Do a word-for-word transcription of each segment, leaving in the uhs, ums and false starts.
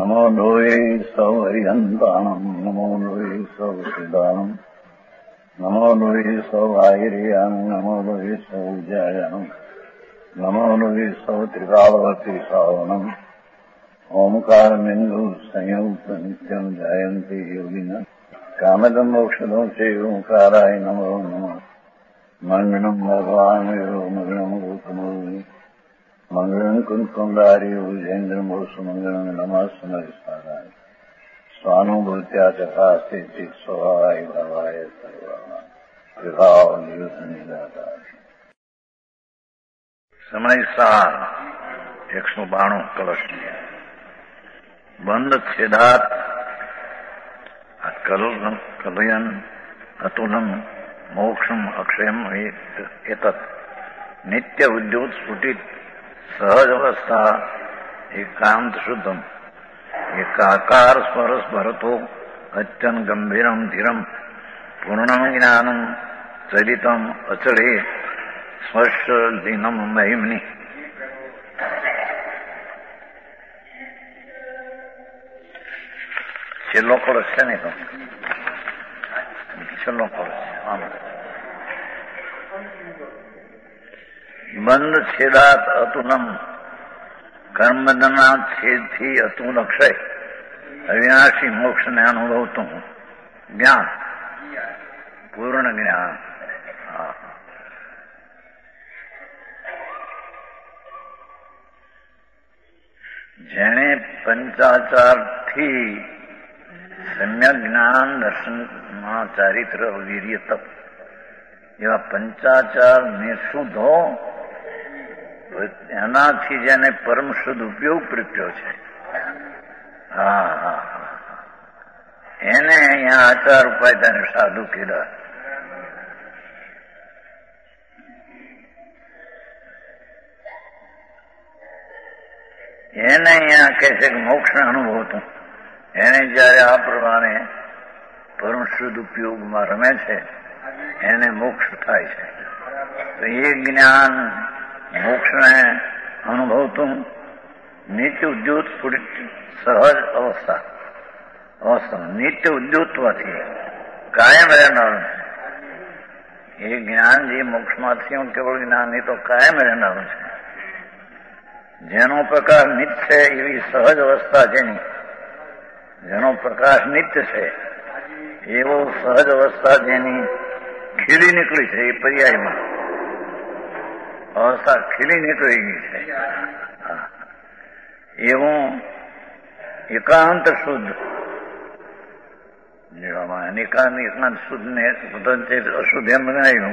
નમો લોહે સૌ હરિહંતાણમ નમો લોહે સૌ સિદ્ધાણમ નમો લોહે સૌ આહિર્યાન નમો લોહે સૌ જયાન નમો લોહે સૌ ત્રિકાળવતી સાવનમ ઓમકાર બિંદુ સંયુક્ત નિત્યમ જયંતિ યોગિન કામદમ મોક્ષદો છે ઓંકારાય નમો નમઃ મંગળમ ભગવાન મંગળમ ગોતમો મંગળમ કુંકુંડારી ઉજેન્દ્રમો સુમંગળમ નમઃ સ્વાનુભૂત્યા ચકાસ્તે ચિત સ્વભાવાય ભાવાય સર્વા વિભાવ નિયુત નિદાતા. સમય સાર એકસો બાણું કલશ બંધ છેદાત કલયન અતુલમ મોક્ષમ અક્ષયમ એતત નિત્ય ઉદ્યોત સ્ફુટિત સહજ અવસ્થા એકાંત શુદ્ધમ એકાકાર સ્વરસ ભરતો અત્યંત ગંભીરમ ધીરમ પૂર્ણમ જ્ઞાનમ ચરિતમ અચળે સ્પષ્ટ દિનમ મહિમની. છેલ્લો કળશ છે ને તો છેલ્લો કળશ આમ બંધ છેદાત અતુલમ કર્મબંધના છેદથી અતુલ અક્ષય અવિનાશી મોક્ષને અનુભવતું જ્ઞાન પૂર્ણ જ્ઞાન. જેણે પંચાચારથી સમ્યક જ્ઞાન દર્શનમાં ચારિત્ર વીર્ય તપ એવા પંચાચાર નિશુદ્ધો એનાથી જેને પરમ શુદ્ધ ઉપયોગ પ્રત્યો છે હા હા એને અહીંયા આચાર ઉપાય તેને સાધુ કીધા. એને અહીંયા કહે છે કે મોક્ષને અનુભવતું એને જયારે આ પ્રમાણે પરમ શુદ્ધ ઉપયોગમાં રમે છે એને મોક્ષ થાય છે. તો એ જ્ઞાન મોક્ષને અનુભવતું નિત્ય ઉદ્યોત સ્ફુટિત સહજ અવસ્થા અવસ્થા નિત્ય ઉદ્યોતવાથી કાયમ રહેનારું છે. એ જ્ઞાન જે મોક્ષમાંથી કેવળ જ્ઞાન એ તો કાયમ રહેનારું છે. જેનો પ્રકાશ નિત્ય છે એવી સહજ અવસ્થા જેની જેનો પ્રકાશ નિત્ય છે એવો સહજ અવસ્થા જેની ખીલી નીકળી છે એ પર્યાયમાં અવસ્થા ખીલી નીકળી ગઈ છે એવું એકાંત શુદ્ધ એકાંત એકાંત શુદ્ધ ને અશુદ્ધ એમ ગણાયું.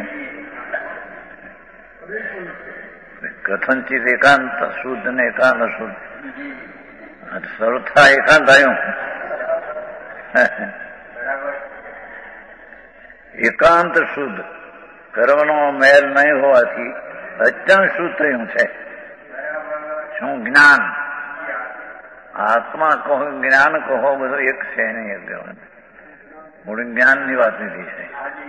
કથનચિત એકાંત શુદ્ધ ને એકાંત અશુદ્ધ સર્વથા એકાંત આવ્યું. એકાંત શુદ્ધ કર્મનો મેલ નહીં હોવાથી અત્યંત શુદ્ધ થયું છે. શું જ્ઞાન આત્મા કહો જ્ઞાન કહો બધું એક છે નહીં. મૂળ જ્ઞાનની વાત લીધી છે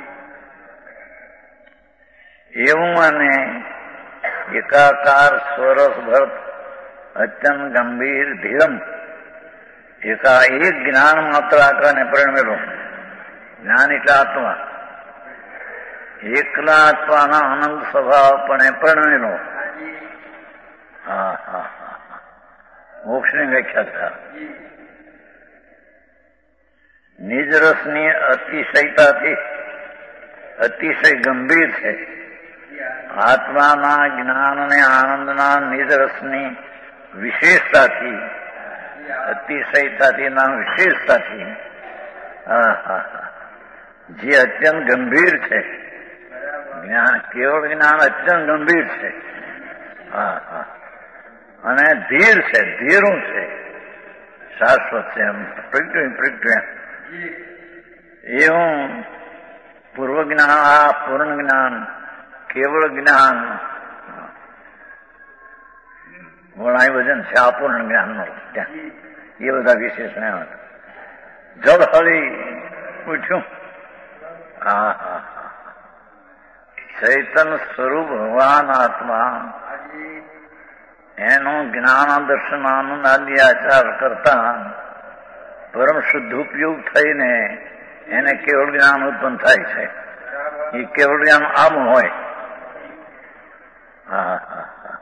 એવું. અને એકાકાર સ્વરસ ભરત અત્યંત ગંભીર ધીરમ એકા એક જ્ઞાન માત્ર આકારને પરિણમેલો. જ્ઞાન એટલે આત્મા એકલા આત્માના અનંત સ્વભાવ પણ પરિણમેલો. હા હા હા મોક્ષની વ્યાખ્યા થયા. નિજ રસની અતિશયતાથી અતિશય ગંભીર છે. આત્માના જ્ઞાન અને આનંદના નિજ રસની વિશેષતાથી અતિશયતાથી ના વિશેષતાથી હા હા હા જે અત્યંત ગંભીર છે. જ્ઞાન કેવળ જ્ઞાન અત્યંત ગંભીર છે. હા હા અને ધીર છે ધીરું છે શાશ્વત છે એમ પ્રગટ્યું પ્રગટ્યું એવું પૂર્વ જ્ઞાન આ પૂર્ણ જ્ઞાન કેવળ જ્ઞાન વણાય વજન છે આ પૂર્ણ જ્ઞાન નો ત્યાં એ બધા વિશેષણ જળ હળી ઉઠ્યું. હા હા ચૈતન સ્વરૂપ ભગવાન આત્મા એનો જ્ઞાન દર્શન આનંદ આદિ આચાર કરતા પરમ શુદ્ધ ઉપયોગ થઈને એને કેવળ જ્ઞાન ઉત્પન્ન થાય છે. એ કેવળ જ્ઞાન આમ હોય. હા હા હા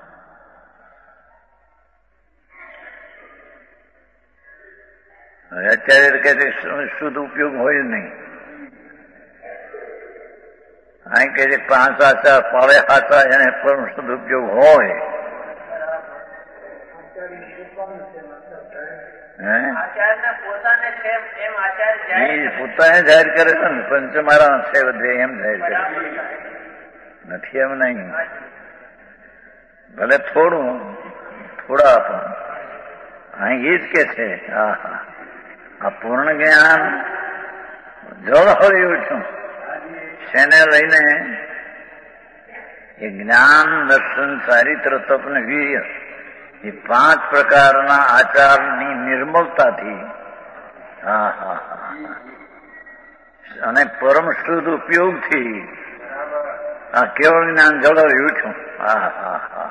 અત્યારે કે શુદ્ધ ઉપયોગ હોય જ નહીં. અહીં કે છે પાંચ આચાર પાળે આચાર એને પરમ શુદ્ધ ઉપયોગ હોય. પોતાને જાહેર કરે છે ને પંચ મારા છે બધે એમ જાહેર કરે નથી. એમ નહીં. ભલે થોડું થોડા પણ અહીં એ જ કે છે હા હા આ પૂર્ણ જ્ઞાન જળ હોય છું શેને લઈને એ જ્ઞાન દર્શન ચારિત્ર તપ ને વીર્ય એ પાંચ પ્રકારના આચારની નિર્મળતાથી હા હા હા અને પરમ શુદ્ધ ઉપયોગથી આ કેવળ જ્ઞાન જળવાયું છું. હા હા હા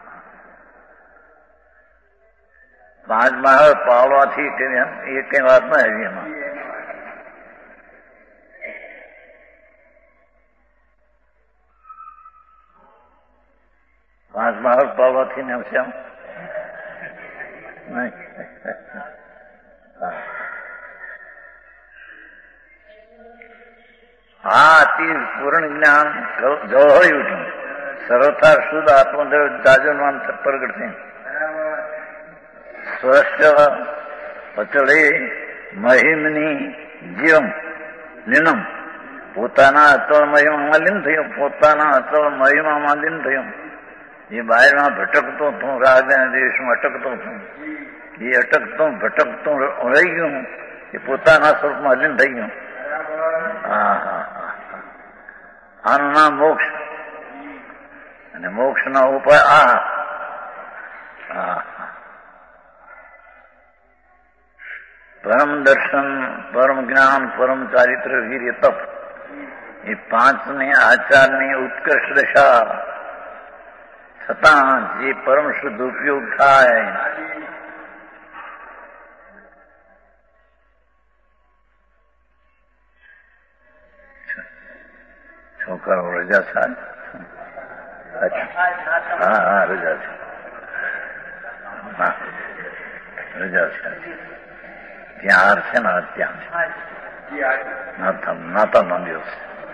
પાંચ મહાલ પાવવાથી એ કઈ વાત ના આવી એમાં. પાંચ મહાલ પાવવાથી ને છે નહીં. હા અતિ પૂર્ણ જ્ઞાન જળવાયું છું સર્વથા શુદ્ધ આત્મદેવ દાજનવાન પ્રગટ છે. સ્વસ્થ અચળે મહિમની જીવમ લીનમ પોતાના અચળ મહિમામાં લીન થયું. પોતાના અચળ મહિમામાં લીન થયું. એ બહારમાં ભટકતો હતું રાજા દેશમાં અટકતો હતું. એ અટકતો ભટકતો રહી ગયું. એ પોતાના સ્વરૂપમાં લીન થઈ ગયું. હા હા હા આનું નામ મોક્ષ. અને મોક્ષ ના ઉપાય આ હા પરમ દર્શન પરમ જ્ઞાન પરમ ચારિત્ર વીર્ય તપ એ પાંચની આચારની ઉત્કર્ષ દશા છતાં જે પરમ શુદ્ધ ઉપયોગ થાય છોકરાઓ રજા થાય. હા હા રજા છે. હા રજા છે. ત્યાં હાર છે ને ત્યાં નાતા નો દિવસ.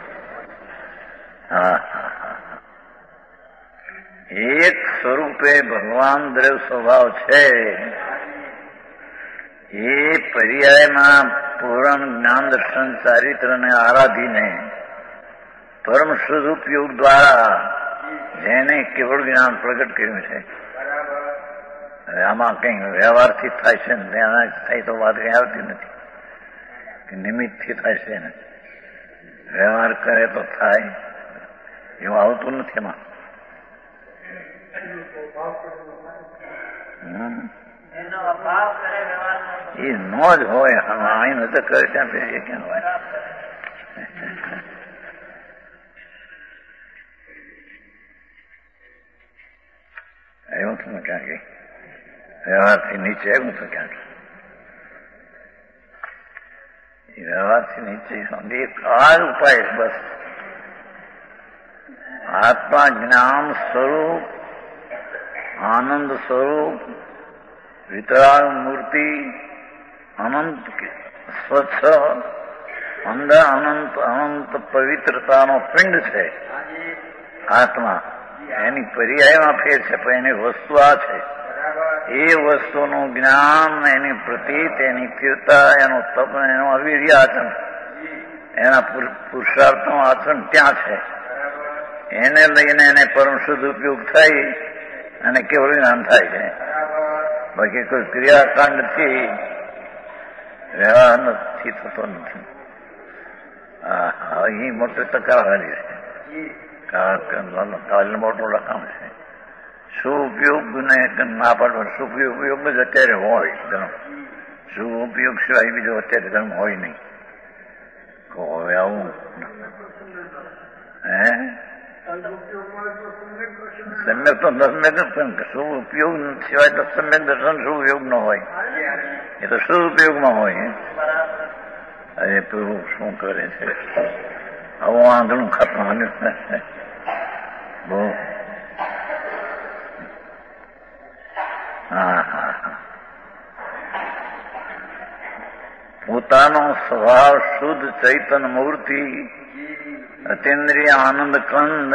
હા હા હા એક સ્વરૂપે ભગવાન દ્રવ સ્વભાવ છે. એ પર્યાયમાં પૂર્ણ જ્ઞાન દર્શન ચારિત્ર ને આરાધીને પરમ શુદ્ધ ઉપયોગ દ્વારા જેને કેવળ જ્ઞાન પ્રગટ કર્યું છે. આમાં કઈ વ્યવહારથી થાય છે ને ત્યાં થાય તો વાત કઈ આવતી નથી કે નિમિત્તથી થાય છે ને વ્યવહાર કરે તો થાય એવું આવતું નથી એમાં. એ નો જ હોય. અહીં નજર કરે ત્યાં પછી ક્યાં હોય. એવું તમે ક્યાં ગઈ વ્યવહારથી નીચે એવું તો ક્યાં વ્યવહારથી નીચે એક આ જ ઉપાય બસ. આત્મા જ્ઞાન સ્વરૂપ આનંદ સ્વરૂપ વિતરાગ મૂર્તિ અનંત સ્વચ્છ અંદર અનંત અનંત પવિત્રતાનો પિંડ છે આત્મા. એની પર્યાયમાં ફેર છે પણ એની વસ્તુ આ છે. એ વસ્તુનું જ્ઞાન એની પ્રતીત એની કીર્તા એનું તપ એનું અવીર્ય આચરણ એના પુરુષાર્થનું આચરણ ત્યાં છે. એને લઈને એને પરમ શુદ્ધ ઉપયોગ થઈ અને કેવળ જ્ઞાન થાય છે. બાકી કોઈ ક્રિયાકાંડથી વ્યવહાર નથી થતો નથી. હા અહીં મોટી તકરારી છે. મોટું રકમ છે. શું ઉપયોગ ને ના પાડવા શું ઉપયોગ જ અત્યારે હોય ધર્મ. શું ઉપયોગ સિવાય બીજો અત્યારે ધર્મ હોય નહીં. હવે આવું હે સમ્યક તો સમ્યક શું ઉપયોગ સિવાય તો સમ્યક દર્શન શું ઉપયોગ ન હોય, એ તો શું ઉપયોગમાં હોય. અરે પ્રભુ શું કરે છે, આવું આંધળું ખાતું બહુ. હા હા હા પોતાનો સ્વભાવ શુદ્ધ ચૈતન મૂર્તિ અતિન્દ્રિય આનંદ કંદ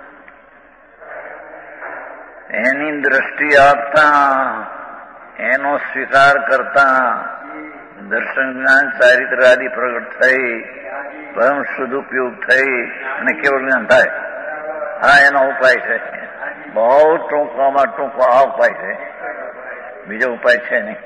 એની દ્રષ્ટિ આપતા એનો સ્વીકાર કરતા દર્શન જ્ઞાન ચારિત્ર આદિ પ્રગટ થઈ પરમ શુદ્ધ ઉપયોગ થઈ અને કેવળ જ્ઞાન થાય. હા એનો ઉપાય છે. બહુ ટૂંકામાં ટૂંકો આ ઉપાય છે, બીજો ઉપાય છે નહીં.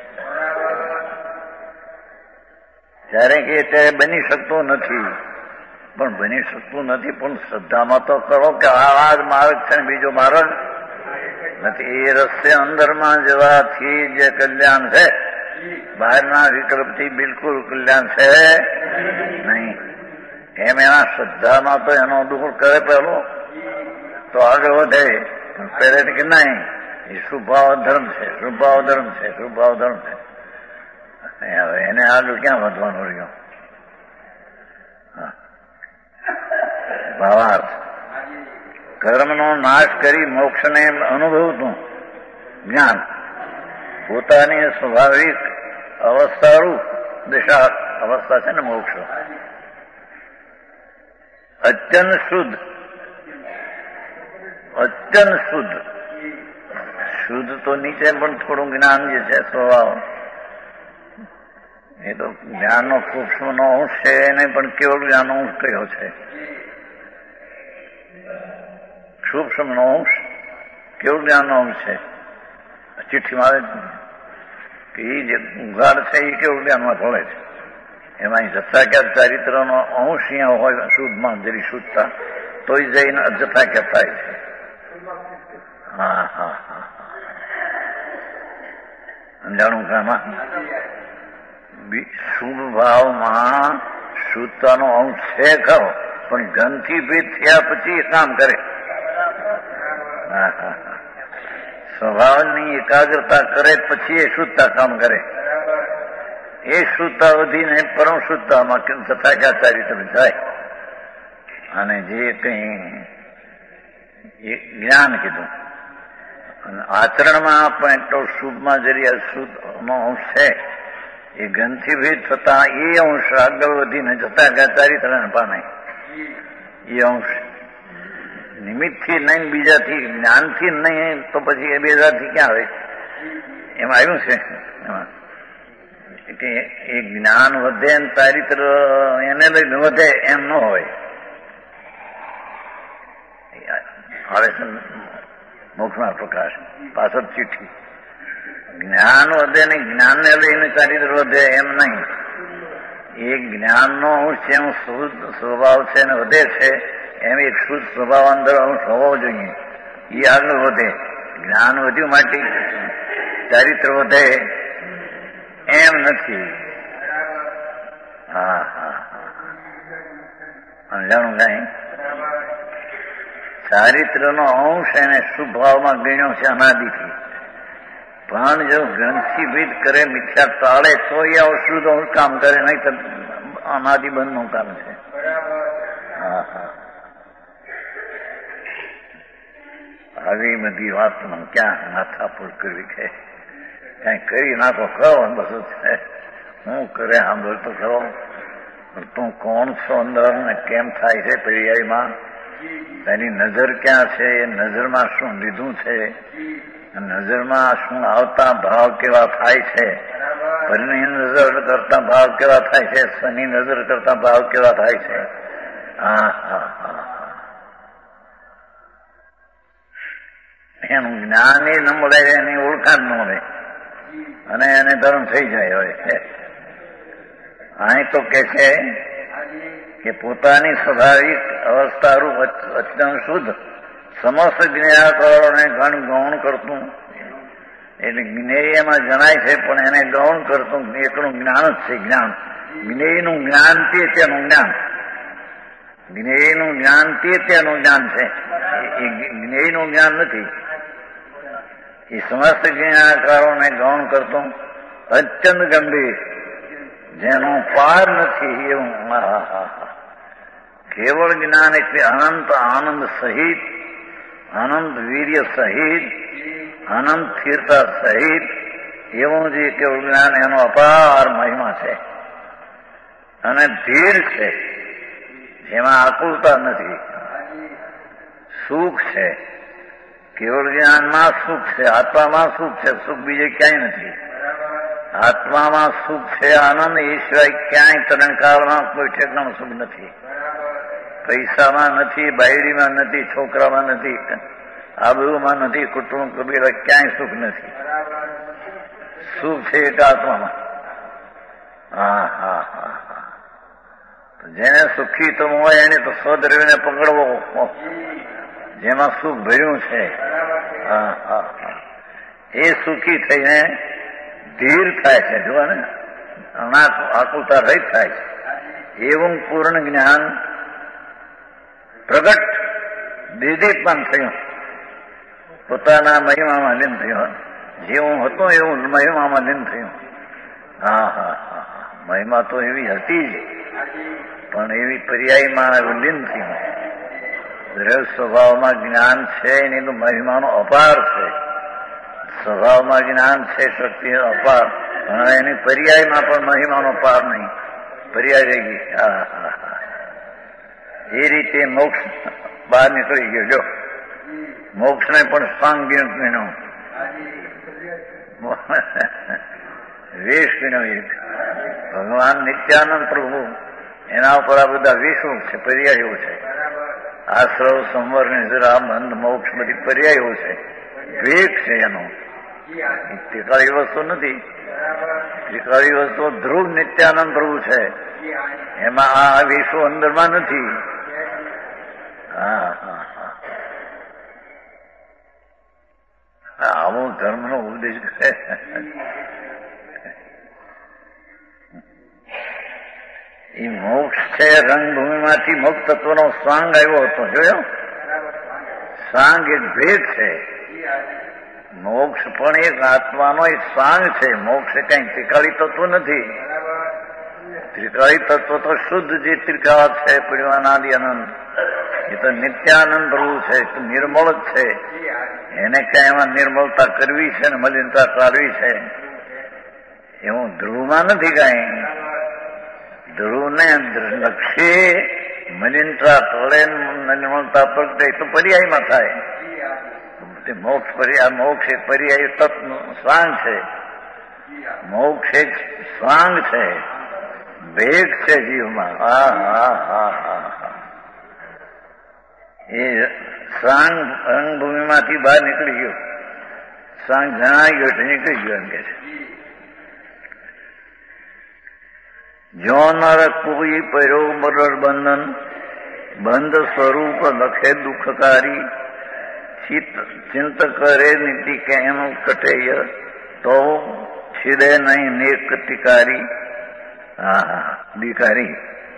જ્યારે કે ત્યારે બની શકતું નથી, પણ બની શકતું નથી પણ શ્રદ્ધામાં તો કરો કે આ જ માર્ગ છે, બીજો માર્ગ નથી. એ રસ્તે અંદરમાં જવાથી જે કલ્યાણ છે, બહારના વિકલ્પથી બિલકુલ કલ્યાણ છે નહીં. એમ એના શ્રદ્ધામાં તો એનો દૂર કરે પેલો તો આગળ વધે. પહેલે કે નહીં એ શુભાવ ધર્મ છે, શુભાવ ધર્મ છે, શુભાવ ધર્મ છે. હવે એને આગળ ક્યાં વધવાનું રહ્યો? ભાવાર્થ કર્મનો નાશ કરી મોક્ષને અનુભવતું જ્ઞાન પોતાની સ્વાભાવિક અવસ્થારૂપ દિશા અવસ્થા છે ને મોક્ષ, અત્યંત શુદ્ધ અત્યંત શુદ્ધ શુદ્ધ તો નીચે પણ થોડું જ્ઞાન જે છે સ્વભાવ એ તો જ્ઞાનનો સૂક્ષ્મનો અંશ છે, એને પણ કેવળ જ્ઞાનનો અંશ કયો છે. સૂક્ષ્મનો અંશ કેવળ જ્ઞાનનો અંશ છે. ચિઠ્ઠીમાં આવે કે એ જે ઉઘાડ છે એ કેવળ જ્ઞાનમાં થોડે છે. એમાં જથ્થાખ્યાત ચારિત્રનો અંશ અહીંયા હોય શુદ્ધમાં જરી શુદ્ધતા તો એ જઈને જથ્થાખ્યાત થાય છે. હા હા હા સમજાણું કામાં શુભ ભાવમાં શુદ્ધતાનો અંશ છે ખરો, પણ ગંધથી ભેદ થયા પછી એ કામ કરે. સ્વભાવની એકાગ્રતા કરે પછી એ શુદ્ધતા કામ કરે. એ શુદ્ધતા વધીને પરમ શુદ્ધતામાં તથાખ્યાત ચારિત્ર જાય. અને જે કઈ જ્ઞાન કીધું અને આચરણમાં પણ તો શુભમાં જરી અશુદ્ધ નો અંશ છે, એ ગ્રંથિ ભેદ થતા એ અંશ આગળ વધીને જતા ગયા ચારિત્રને પામે. એ અંશ નિમિત્તથી નહીં, બીજાથી જ્ઞાનથી નહીં, તો પછી એ બેજાથી ક્યાં આવે? એમાં આવ્યું છે એમાં કે એ જ્ઞાન વધે ને ચારિત્ર એને લઈને વધે એમ ન હોય. આવે છે મોક્ષના પ્રકાશ પાછળ ચિઠ્ઠી. જ્ઞાન વધે ને જ્ઞાનને લઈને ચારિત્ર વધે એમ નહીં. એ જ્ઞાનનો અંશ જેમ શુદ્ધ સ્વભાવ છે ને વધે છે, એમ એક શુદ્ધ સ્વભાવ અંદર અંશ હોવો જોઈએ. એ આગળ વધે. જ્ઞાન વધ્યું માટે ચારિત્ર વધે એમ નથી. હા હા હા સમજાણું કઈ? ચારિત્રનો અંશ એને શુભ ભાવમાં ગણ્યો છે અનાદિથી, પણ જો ગ્રંથિભેદ કરે, મિથ્યા ટાળે તો એ અશુદ્ધ અંશ કામ કરે, નહીં તો અનાદિ બંધનું કામ છે. હા હા આવી બધી વાતમાં ક્યાં માથાપૂર કરવી છે? કઈ કરી નાખો કરો બધું છે. હું કરે સાંભળતો ખરો, તું કોણ છો અંદર ને કેમ થાય છે પર્યાયમાં? એની નજર ક્યાં છે? એ નજરમાં શું લીધું છે? નજરમાં શું આવતા ભાવ કેવા થાય છે? પરની નજર કરતા ભાવ કેવા થાય છે? શનિ નજર કરતા ભાવ કેવા થાય છે? હા હા હા એનું જ્ઞાન એ ન મળે, એની ઓળખાણ ન મળે અને એને ધર્મ થઈ જાય. હોય અહીં તો કે છે કે પોતાની સ્વાભાવિક અવસ્થારૂપ અત્યંત શુદ્ધ સમસ્ત જ્ઞાનકારોને ગણ ગૌણ કરતું, એટલે જ્ઞેયમાં જણાય છે પણ એને ગૌણ કરતું એકનું જ્ઞાન જ છે. જ્ઞાન જ્ઞેયનું જ્ઞાન તે તેનું જ્ઞાન. જ્ઞેયનું જ્ઞાન તે ત્યાંનું જ્ઞાન છે, એ જ્ઞેયનું જ્ઞાન નથી. એ સમસ્ત જ્ઞાનકારોને ગૌણ કરતું અત્યંત ગંભીર, જેનો પાર નથી એવું. કેવળ જ્ઞાન એટલે અનંત આનંદ સહિત, અનંત વીર્ય સહિત, અનંત સ્થિરતા સહિત એવું જે કેવળ જ્ઞાન, એનો અપાર મહિમા છે અને ધીર છે, જેમાં આકુલતા નથી. સુખ છે, કેવળ જ્ઞાનમાં સુખ છે, આત્મામાં સુખ છે, સુખ બીજે ક્યાંય નથી. આત્મામાં સુખ છે, આનંદ, એ સિવાય ક્યાંય તરણકાળમાં કોઈ ઠેકાણું સુખ નથી. પૈસામાં નથી, બાયડીમાં નથી, છોકરામાં નથી, આબરૂમાં નથી, કુટુંબ કબીલા ક્યાંય સુખ નથી. સુખ છે એક આત્મામાં. હા હા હા હા જેને સુખી તો હોય એને તો સ્વદ્રવ્યને પકડવો, જેમાં સુખ ભર્યું છે. હા હા હા એ સુખી થઈને ધીર થાય છે. જુઓ ને, આકુલતા રહિત થાય છે. એવું પૂર્ણ જ્ઞાન પ્રગટ દીદીપન થયું, પોતાના મહિમામાં લીન થયું. જેવું હતું એવું મહિમામાં લીન થયું. હા હા હા મહિમા તો એવી હતી જ, પણ એવી પર્યાયમાં લીન થયું. દ્રવ્ય સ્વભાવમાં જ્ઞાન છે એનું મહિમાનો અપાર છે. સ્વભાવમાં જ્ઞાન છે, શક્તિનો અપાર, પણ એની પર્યાયમાં પણ મહિમાનો પાર નહીં. પર્યાય રહી ગઈ. હા હા હા એ રીતે મોક્ષ બહાર નીકળી ગયો. જો મોક્ષને પણ સાંગ ગણ્યો, વેશ ગણ્યો એક. ભગવાન નિત્યાનંદ પ્રભુ, એના ઉપર આ બધા વેશો છે, પર્યાયો છે. આશ્રવ, સંવર, નિદ્રા, બંધ, મોક્ષ બધી પર્યાયો છે, વેગ છે એનો. ત્રિકાળી વસ્તુ નથી. ત્રિકાળી વસ્તુ ધ્રુવ નિત્યાનંદ પ્રભુ છે, એમાં આ વેશો અંદરમાં નથી. હા હા હા આવો ધર્મનો ઉપદેશ કરે. એ મોક્ષ છે, રંગભૂમિમાંથી મુક્ત તત્વનો સાંગ આવ્યો હતો. જોયો, સાંગ એક ભેદ છે. મોક્ષ પણ એક આત્માનો એક સાંગ છે. મોક્ષ એ કઈ ત્રિકાળી તત્વ નથી. ત્રિકાળી તત્વ તો શુદ્ધ જે ત્રિકાળ છે, પરિવાનાદિ અનંત, એ તો નિત્યાનંદ પ્રભુ છે, નિર્મળ જ છે. એને ક્યાં એમાં નિર્મળતા કરવી છે ને મલિનતા કાઢવી છે, એવું ધ્રુવમાં નથી. કઈ ધ્રુવને લક્ષે મલિનતા ટળે, નિર્મળતા પ્રગટે તો પર્યાયમાં થાય. મોક્ષ પર્યાય, મોક્ષ એક પર્યાય તત્વ સાંગ છે. મોક્ષ એક સાંગ છે, ભેગ છે જીવમાં. હા હા હા હા હા એ સાંગ રંગભૂમિમાંથી બહાર નીકળી ગયો. સાંગ જણાઈ ગયો એટલે નીકળી ગયો એમ કે છે. જો નર કોઈ પર્યો મરર બંધન, બંધ સ્વરૂપ લખે દુઃખકારી. ચિત્ત ચિંત કરે નીતિ કેમ કટેય, તો છિદે નહીં નેક તિકારી. હા હા દિકારી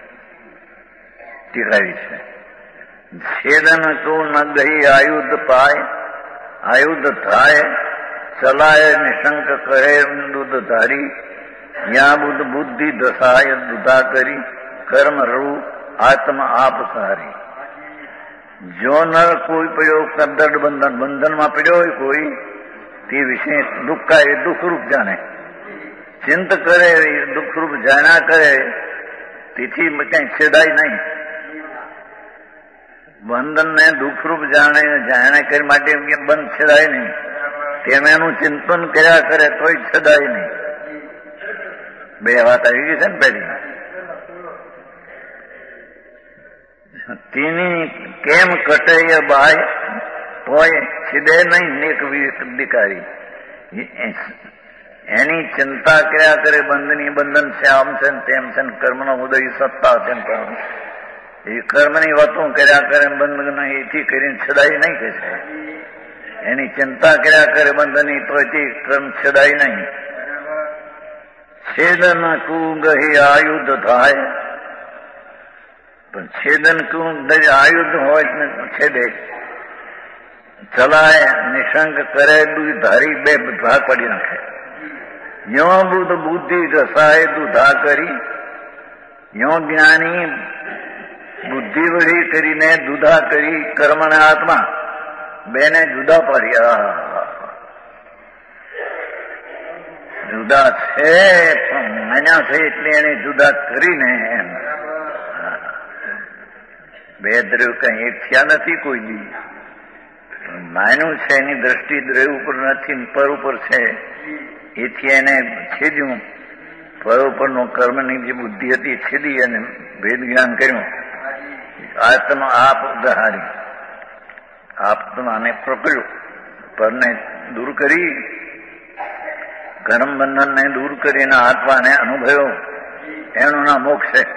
તિકારી છે. છેદન તું ન ગઈ આયુધ પાય, આયુધ થાય ચલાય નિશંક કરે દૂધ ધારી. યા બુદ્ધ બુદ્ધિ દશાય દુધા કરી, કર્મ રૂ આત્મ આપ સારી. જો નર કોઈ પડ્યો કદડ બંધન, બંધનમાં પડ્યો હોય કોઈ, તે વિશે દુઃખાય દુઃખરૂપ જાણે. ચિંત કરે દુઃખરૂપ જાણ્યા કરે, તેથી કઈ છેદાય નહીં. બંધનને દુઃખરૂપ જાણે જાણ્યા કરી માટે બંધ છેદાય નહીં. તેમ એનું ચિંતન કર્યા કરે તોય છેદાય નહીં. બે વાત આવી ગઈ છે ને પેલી. તેની કેમ કટે બાય, તોય છિદે નહીં નેક દીકારી. એની ચિંતા કર્યા કરે બંધની, બંધન છે આમ છે તેમ છે, કર્મનો ઉદય સત્તા તેમ કરવું. એ કર્મની વાતો કર્યા કરે બંધન એથી કરીને છદાય નહીં કે છે. એની ચિંતા કર્યા કરે બંધની, તો એથી કર્મ છદાય નહીં. છેદન કુ ગહી આયુધ થાય, પણ છેદન કું આયુધ હોય ને છેદે, ચલાય નિશંક કરે ધારી બે ભાગ પાડી નાખે. યો બુદ્ધ બુદ્ધિ રસાય દુધા કરી, યો જ્ઞાની બુદ્ધિ વળી કરીને દુધા કરી કર્મ ને આત્મા બેને જુદા પાડ્યા. જુદા છે પણ માન્યા છે એટલે એને જુદા કરીને એમ બે દ્રવ્ય કઈ એક થયા નથી કોઈ દી. માન્યું છે એની દ્રષ્ટિ દ્રવ્ય ઉપર નથી, પર ઉપર છે, એથી એને છેદ્યું. પર ઉપરનો કર્મની જે બુદ્ધિ હતી છેદી અને ભેદ જ્ઞાન કર્યું. આત્મા આપ દહારી આત્માને પકડ્યું, પરને દૂર કરી, કર્મ બંધનને દૂર કરીને આત્માને અનુભવ્યો. એનું નામ મોક્ષ છે.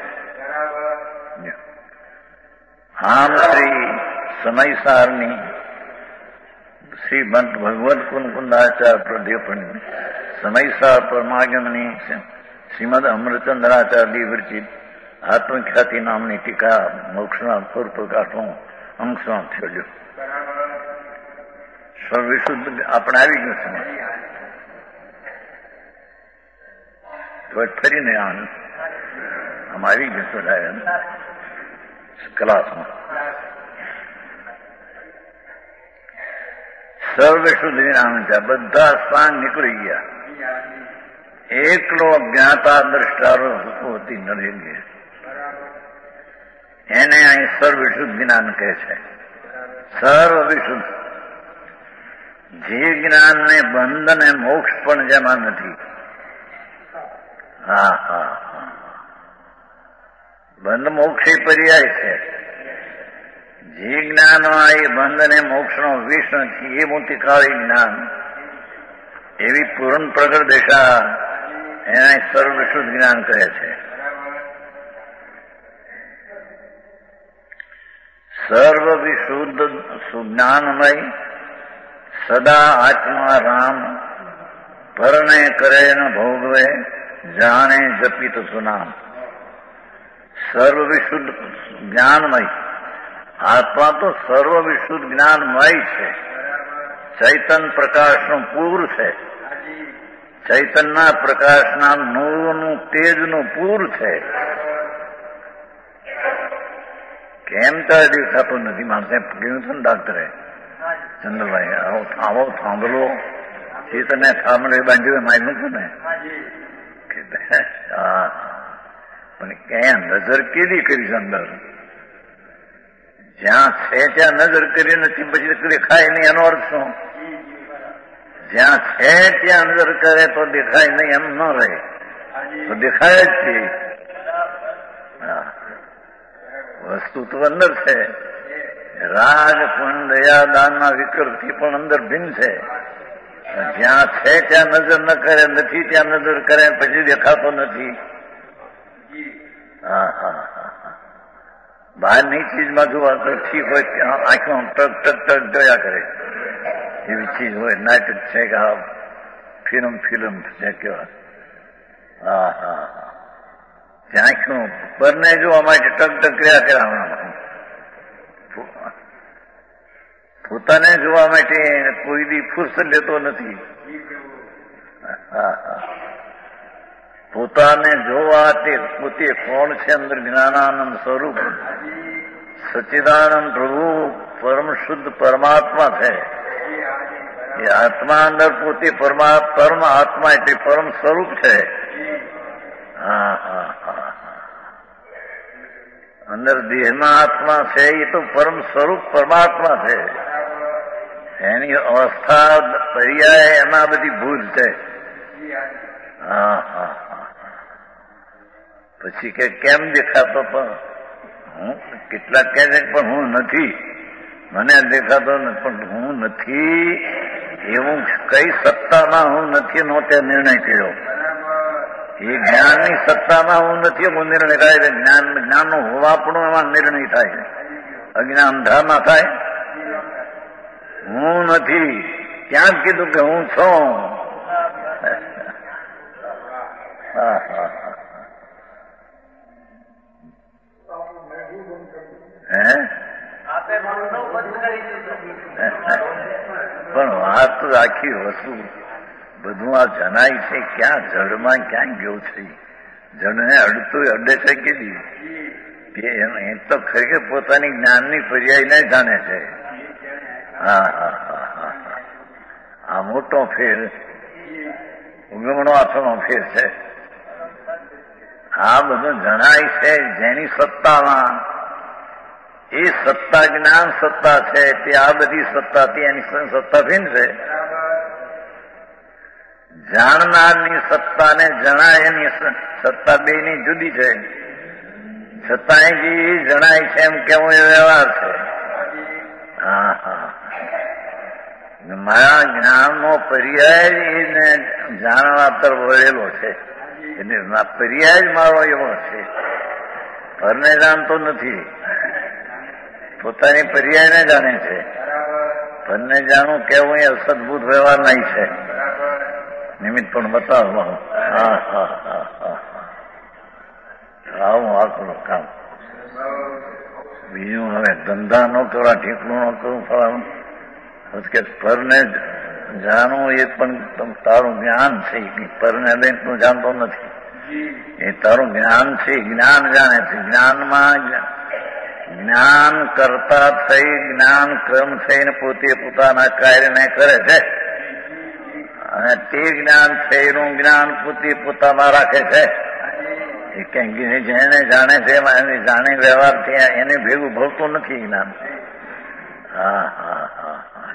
આમ શ્રી સમયસારની શ્રી ભગવત કુંકુંદાચાર્ય પ્રદ્યોપણી સમયસાર પરમાગમની શ્રીમદ અમૃતચંદ્રાચાર્ય વિરચિત આત્મખ્યાતિ નામની ટીકા મોક્ષના પૂર પ્રકાશનો અંશમાં થયો. સર્વવિશુદ્ધ આપણે આવી ગયું છે. તો ફરીને આમ આવી ગયું છે ક્લાસમાં. સર્વશુદ્ધ નામ છે. બધા સ્થાન નીકળી ગયા. એકલો જ્ઞાતા દ્રષ્ટારો હોતી ન રહી. એને અહીં સર્વશુદ્ધ જ્ઞાન કહે છે. સર્વ વિશુદ્ધ જે જ્ઞાનને બંધ ને મોક્ષ પણ જેમાં નથી. હા હા હા બંધ મોક્ષ એ પર્યાય છે. જે જ્ઞાનમાં એ બંધ ને મોક્ષનો વિષ નથી એ મોતીકાળી જ્ઞાન, એવી પૂર્ણ પ્રગટ દિશા એને સર્વશુદ્ધ જ્ઞાન કહે છે. સર્વ વિશુદ્ધ સુજ્ઞાનમય સદા આત્મા રામ પરને કરે ન ભોગવે જાણે જપિત સુનામ. સર્વ વિશુદ્ધ જ્ઞાનમય આત્મા તો સર્વ વિશુદ્ધ જ્ઞાનમય છે. ચૈતન પ્રકાશનું પૂર છે. ચૈતનના પ્રકાશના નૂરનું તેજનું પૂર છે. કેમ તો દેખાતું નથી. માણસે કહ્યું હતું ને ડાક્ટરે ચંદ્રભાઈ આવો આવો થાંભલો એ તને થાંભલો એ બાંધ્યું માર્યું હતું ને. હા પણ ક્યાં નજર કેદી કરી અંદર? જ્યાં છે ત્યાં નજર કરી નથી પછી દેખાય નહીં. એનો અર્થ શું? જ્યાં છે ત્યાં નજર કરે તો દેખાય નહીં એમ ન રહે, તો દેખાય જ છે. વસ્તુ તો અંદર છે. રાગ પણ દયા દાનના વિકૃતિ પણ અંદર ભિન્ન છે. જ્યાં છે ત્યાં નજર ન કરે, નથી ત્યાં નજર કરે પછી દેખાતો નથી. હા હા હા બહારની ચીજમાં જોવા તો ઠીક હોય, ત્યાં આંખો ટક ટક ટક જોયા કરે એવી ચીજ હોય. નાટક છે કે હા ફિલ્મ ફિલ્મ છે કેવા. હા હા હા ત્યાં શું પરને જોવા માટે ટક ટક કર્યા કર્યા. પોતાને જોવા માટે કોઈ દી ફુરસત લેતો નથી. હા હા પોતાને જોવા તે પોતે કોણ છે? અંદર જ્ઞાનાનંદ સ્વરૂપ સચ્ચિદાનંદ પ્રભુ પરમ શુદ્ધ પરમાત્મા છે. એ આત્મા અંદર પોતે પરમા પરમ આત્મા એટલે પરમ સ્વરૂપ છે. હા હા હા અંદર દેહમાં આત્મા છે એ તો પરમ સ્વરૂપ પરમાત્મા છે. એની અવસ્થા પર્યાય એમાં બધી ભૂલ છે. હા હા પછી કે કેમ દેખાતો? પણ હું કેટલાક કહે છે પણ હું નથી, મને દેખાતો પણ હું નથી એવું કઈ સત્તામાં હું નથી નો તે નિર્ણય કર્યો. એ જ્ઞાનની સત્તામાં હું નથી હું નિર્ણય થાય છે. જ્ઞાન જ્ઞાનનો હોવાપણું એમાં નિર્ણય થાય. અજ્ઞાન અંધામાં થાય. હું નથી ક્યાં કીધું કે હું છું. હા હા વસ્તુ બધું આ જણાય છે ક્યાં જડમાં ક્યાં ગયો છે? જડને અડતું અડે છે કે એ તો ખરેખર પોતાની જ્ઞાનની પર્યાયને જાણે છે. હા હા હા હા આ મોટો ફેર, ઉગમણો આથોનો ફેર છે. આ બધું જણાય છે જેની સત્તામાં, એ સત્તા જ્ઞાન સત્તા છે તે આ બધી સત્તાથી એની સત્તા ભિન્ન છે. જાણનારની સત્તા ને જણાય એની સત્તા બે ની જુદી છે. છતાં જે જણાય છે એમ કેવું એ વ્યવહાર છે. હા હા મારા જ્ઞાનનો પર્યાય એને જાણવા તરફ વળેલો છે. એટલે પર્યાય જ મારો એવો છે. પરને જાણતો નથી, પોતાની પર્યાયને જાણે છે. પરને જાણવું કેવું એ સદભૂત વ્યવહાર નહીં છે. નિમિત્ત પણ બતાવો. હા હા હા હા આવું આપણું કામ. બીજું હવે ધંધા ન કરવા, ઠીકડું ન કરવું ફળાવું કે પરને જાણવું એ પણ તારું જ્ઞાન છે. પરને લઈને તું જાણતો નથી, એ તારું જ્ઞાન છે. જ્ઞાન જાણે છે. જ્ઞાનમાં જ્ઞાન કરતા થઈ, જ્ઞાન ક્રમ થઈને પોતે પોતાના કાર્યને કરે છે. અને તે જ્ઞાન છે એનું જ્ઞાન પોતે પોતામાં રાખે છે. એ ક્યાંક જેને જાણે છે એમાં એને જાણે વ્યવહારથી એને ભેગું ભવતું નથી જ્ઞાન. હા હા હા હા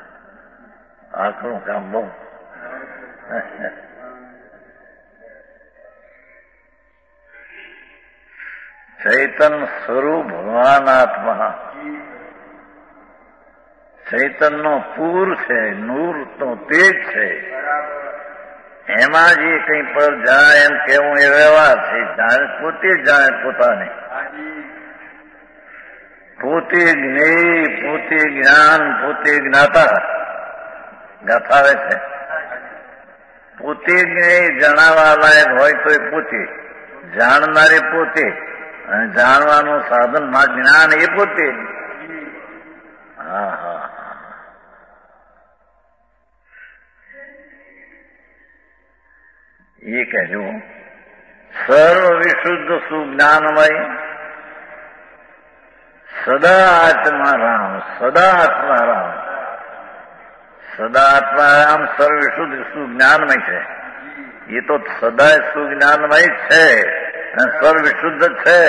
આખરું કામ બહુ. ચૈતન સ્વરૂપ ભગવાન આત્મા ચૈતનનો પૂર છે, નૂર તો તેજ છે. એમાં જે કઈ પર જાય એમ કેવું એ વ્યવહાર છે. જાણે પોતે જાણે પોતાને, પોતે જ્ઞેય, પોતે જ્ઞાન, પોતે જ્ઞાતા ગાથાવે છે. પોતે જ્ઞેય જણાવવા લાયક હોય તો એ પોતે, જાણનારે પોતે, અને જાણવાનું સાધન માં જ્ઞાન એ પોતે. હા હા એ કહેજો સર્વ વિશુદ્ધ સુજ્ઞાનમય સદા આત્મા રામ, સદા આત્મા રામ, સદા આત્મા રામ સર્વ વિશુદ્ધ સુજ્ઞાનમય છે. એ તો સદા સુજ્ઞાનમય જ છે અને સર્વ વિશુદ્ધ છે.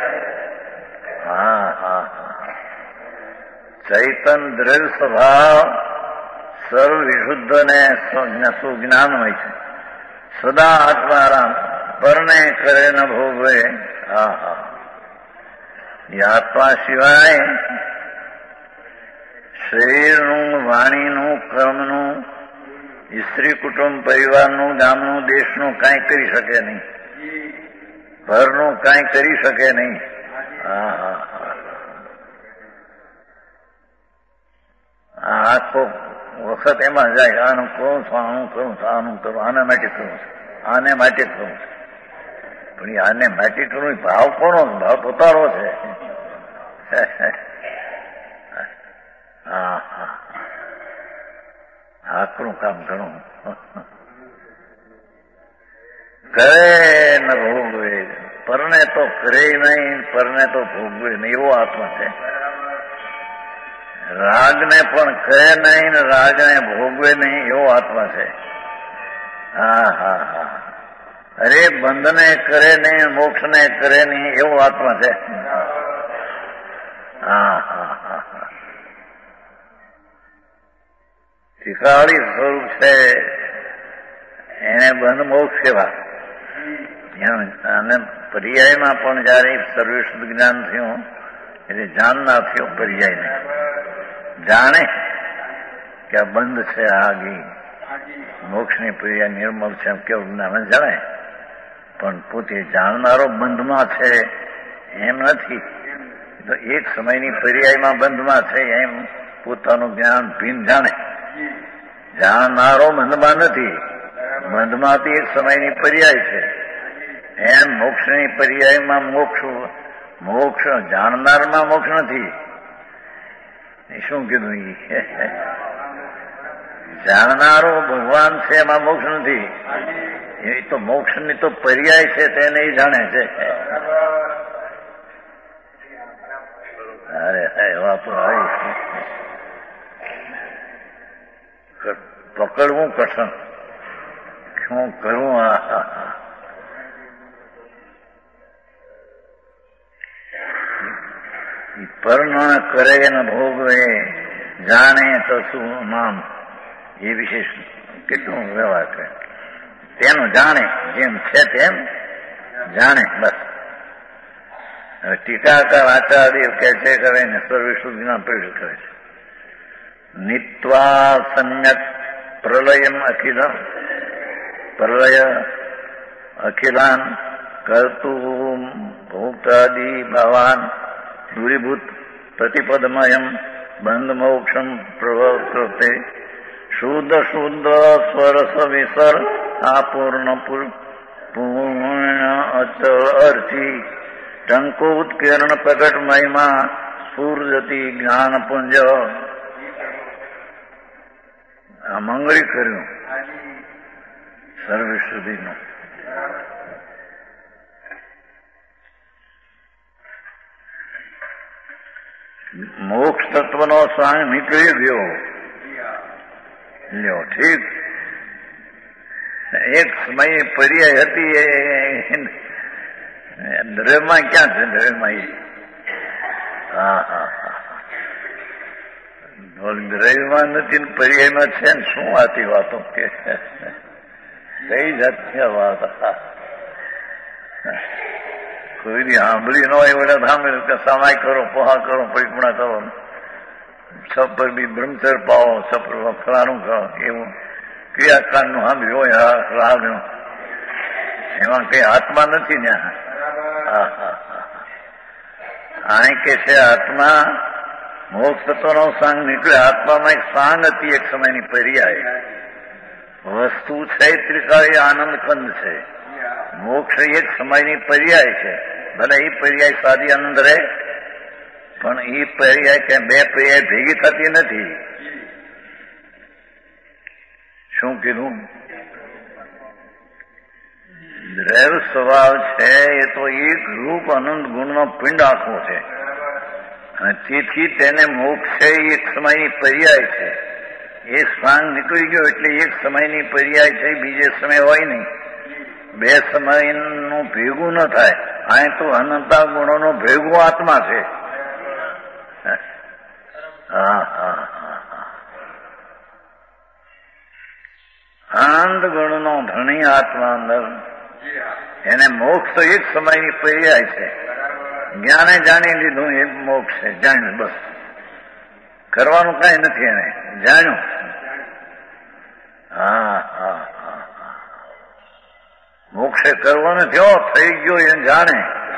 હા હા હા ચૈતન દ્રવ્ય સ્વભાવ સર્વ વિશુદ્ધ ને સુજ્ઞાનમય છે. સદા આત્મારામ પરને કરે ન ભોગવે. હા હા એ આત્મા સિવાય શરીરનું, વાણીનું, કર્મનું, સ્ત્રી કુટુંબ, પરિવારનું, ગામનું, દેશનું કાંઈ કરી શકે નહીં. ઘરનું કાંઈ કરી શકે નહીં. હા હા હા આખો વખત એમાં જાય. આનું કરું છું, આનું કરું છું, આનું કરું, આને માટે કરું છું, આને માટે કરું છું. પણ આને માટે કરું ભાવ કોનો? ભાવ તો તારો છે. હા હા આકરું કામ ઘણું. કરે ન ભોગવે, પરને તો કરે નહીં, પરને તો ભોગવે નહીં, એવો આત્મા છે. રાગને પણ કરે નહીં ને રાગને ભોગવે નહીં, એવો આત્મા છે. હા હા હા અરે બંધને કરે નહીં, મોક્ષને કરે નહીં, એવો આત્મા છે. હા હા હા હા શિખાવડી સ્વરૂપ છે. એને બંધ મોક્ષ સેવા અને પર્યાયમાં પણ જયારે સર્વશુદ્ધ જ્ઞાન થયું એટલે જાણનાર થયો. પર્યાયને જાણે કે આ બંધ છે, આગી મોક્ષની પર્યાય નિર્મળ છે એમ કેવું જ્ઞાન જણાય. પણ પોતે જાણનારો બંધમાં છે એમ નથી. તો એક સમયની પર્યાયમાં બંધમાં છે એમ પોતાનું જ્ઞાન ભીન જાણે. જાણનારો બંધમાં નથી, બંધમાંથી એક સમયની પર્યાય છે. એમ મોક્ષની પર્યાયમાં મોક્ષ મોક્ષ જાણનારમાં મોક્ષ નથી. શું કીધું? જાણનારો ભગવાન છે, એમાં મોક્ષ નથી. એ તો મોક્ષની તો પર્યાય છે, તેને એ જાણે છે. અરે એવા તો પકડવું કઠણ, શું કરવું? આ પરણન કરે ને ભોગવે, જાણે તો શું નામ, એ વિશે કેટલું વ્યવહાર છે. તેનું જાણે, જેમ છે તેમ જાણે, બસ. હવે ટીકાકાર આચાર્ય કહે છે, કરે ને સર્વશુદ્ધિના પ્રવેશ કરે છે. નિત્વા સમ્યક પ્રલયમ અખિલમ, પ્રલય અખિલાન કર્તું ભોક્તાદિ ભાવાન દૂરીભૂત પ્રતિપદમયમ બંધ મોક્ષમ પ્રવર્તે શુદ્ધ શુદ્ધ સ્વરસ વિસર આ પૂર્ણ પૂર્ણ અચળ અર્ચી ટંકો ઉત્કીર્ણ પ્રગટ મહિમા સૂર્યતી જ્ઞાન પુંજ. આ મંગળી કર્યું સર્વ સુધીનું. મોક્ષ તત્વનો સ્વાંગ નીકળી ગયો. લ્યો ઠીક. એક સમય પર્યાય હતી, એ દ્રવ્યમાં ક્યાં છે? દ્રવ્યમાં હા હા હા દ્રવ્યમાં નથી, પર્યાયમાં છે ને. શું આતી વાતો કે કઈ જાત વાત? કોઈ દી સાંભળી ન હોય વડે સાંભળ્યું કે સમાય કરો, પોહા કરો, પરિપૂર્ણા કરો, સપર બી બ્રહ્મચર પાવો, સપર ફલાણું કરો, એવું ક્રિયાકાંડ નું સાંભળ્યું હોય. રાગ એમાં કઈ આત્મા નથી ને. આ કે છે આત્મા મોક્ષ તત્વનો સાંગ નીકળે. આત્મામાં એક સાંગ હતી એક સમયની પર્યાય. વસ્તુ છે ત્રિકાળી આનંદ કંદ છે. મોક્ષ એક સમયની પર્યાય છે. ભલે એ પર્યાય સાદી આનંદ રહે, પણ એ પર્યાય કે બે પર્યાય ભેગી થતી નથી. શું કીધું? દ્રૈવ સ્વભાવ છે એ તો એક રૂપ અનંત ગુણનો પિંડ આખો છે, અને તેથી તેને મોક્ષ છે એક સમયની પર્યાય છે. એ સ્વાંગ નીકળી ગયો એટલે એક સમયની પર્યાય છે, બીજે સમય હોય નહીં. બે સમયનું ભેગું ન થાય. અહીં તો અનંતા ગુણોનો ભેગું આત્મા છે. હા હા આનંદ ગુણનો ધણી આત્મા અંદર, એને મોક્ષ તો એક સમયની પર્યાય છે. જ્ઞાને જાણી લીધું એ મોક્ષ છે. જાણ્યું, બસ. કરવાનું કઈ નથી, એને જાણ્યું. હા હા હા મોક્ષે કરવાનો થયો, થઈ ગયો એ જાણે.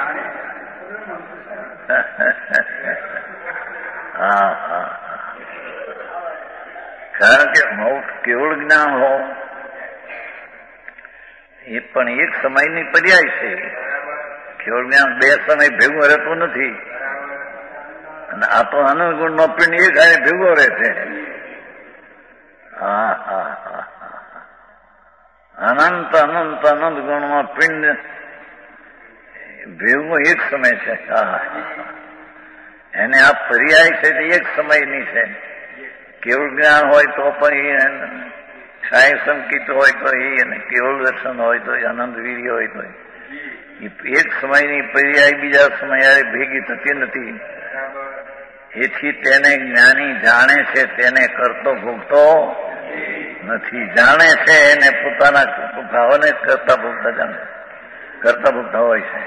હા હા કારણ કે મોક્ષ કેવળ જ્ઞાન હો, એ પણ એક સમયની પર્યાય છે. કેવળ જ્ઞાન બે સમય ભેગું રહેતું નથી, અને આ તો અનંત ગુણ નો પિંડ એક હારે ભેગો રહે છે. હા હા હા અનંત અનંત અનંત ગુણમાં પિંડ ભેગું એક સમય છે. હા એને આ પર્યાય છે તે એક સમયની છે. કેવળ જ્ઞાન હોય તો પણ એ છાય સંકિત હોય તો એ, અને કેવળ દર્શન હોય તો આનંદ વીર્ય હોય તો એક સમયની પર્યાય બીજા સમય ભેગી થતી નથી. એથી તેને જ્ઞાની જાણે છે, તેને કરતો ભોગતો નથી. જાણે છે એને પોતાના ભાવને કરતા ભોગતા જાણે, કરતા ભોગતા હોય છે.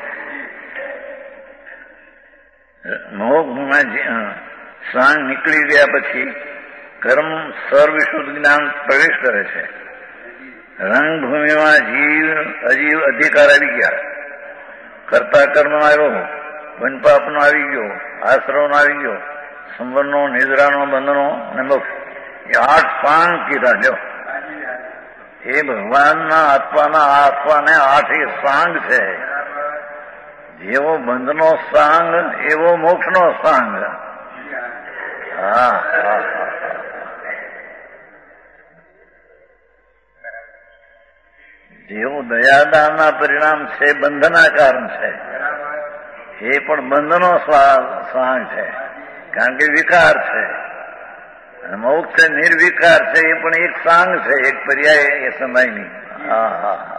મોહમાં સાંગ નીકળી ગયા પછી કર્મ સર્વશુદ્ધ જ્ઞાન પ્રવેશ કરે છે. રંગભૂમિમાં જીવ અજીવ અધિકાર આવી ગયા. કરતા કર્મ આવ્યો, વનપાપનો આવી ગયો, આશ્રવનો આવી ગયો, સંવરનો, નિદ્રાનો, બંધનો અને મોક્ષ. એ આઠ સાંગ કીધા. જો એ ભગવાનના આત્માના આત્માને આઠ એ સાંગ છે. જેવો બંધનો સાંગ એવો મોક્ષનો સાંગ. હા હા જેવું દયાદાનના પરિણામ છે બંધના કારણ છે, એ પણ બંધનો સાંગ છે, કારણ કે વિકાર છે. અને મોક્ષ નિર્વિકાર છે, એ પણ એક સાંગ છે, એક પર્યાય એ સમયની. હા હા હા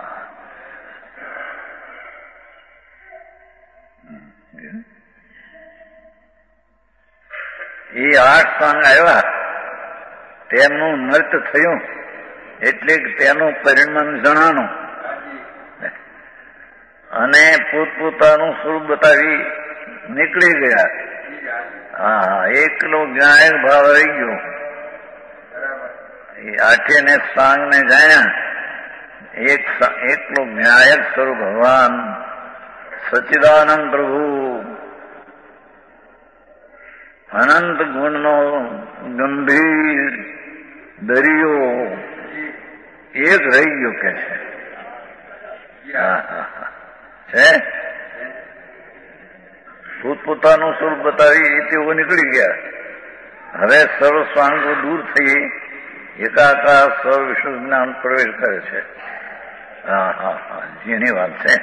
એ આઠ સાંગ આવ્યા, તેમનું નૃત્ય થયું એટલે તેનું પરિણામ જણાનું અને પોતપોતાનું સ્વરૂપ બતાવી નીકળી ગયા. હા હા એકલો ગાયક ભાવ રહી ગયો. એ આઠે ને સાંગ ને જાણ્યા, એક એકલો ગાયક સ્વરૂપ ભગવાન સચ્ચિદાનંદ પ્રભુ અનંત ગુણનો ગંભીર દરિયો એક રહી ગયો કે છે. છે પોતપોતાનું સ્વરૂપ બતાવી તેઓ નીકળી ગયા. હવે સર્વ સ્વાંગો દૂર થઈ એકાકાર સર્વ વિશ્વ જ્ઞાન પ્રવેશ કરે છે. હા હા હા જેની વાત છે.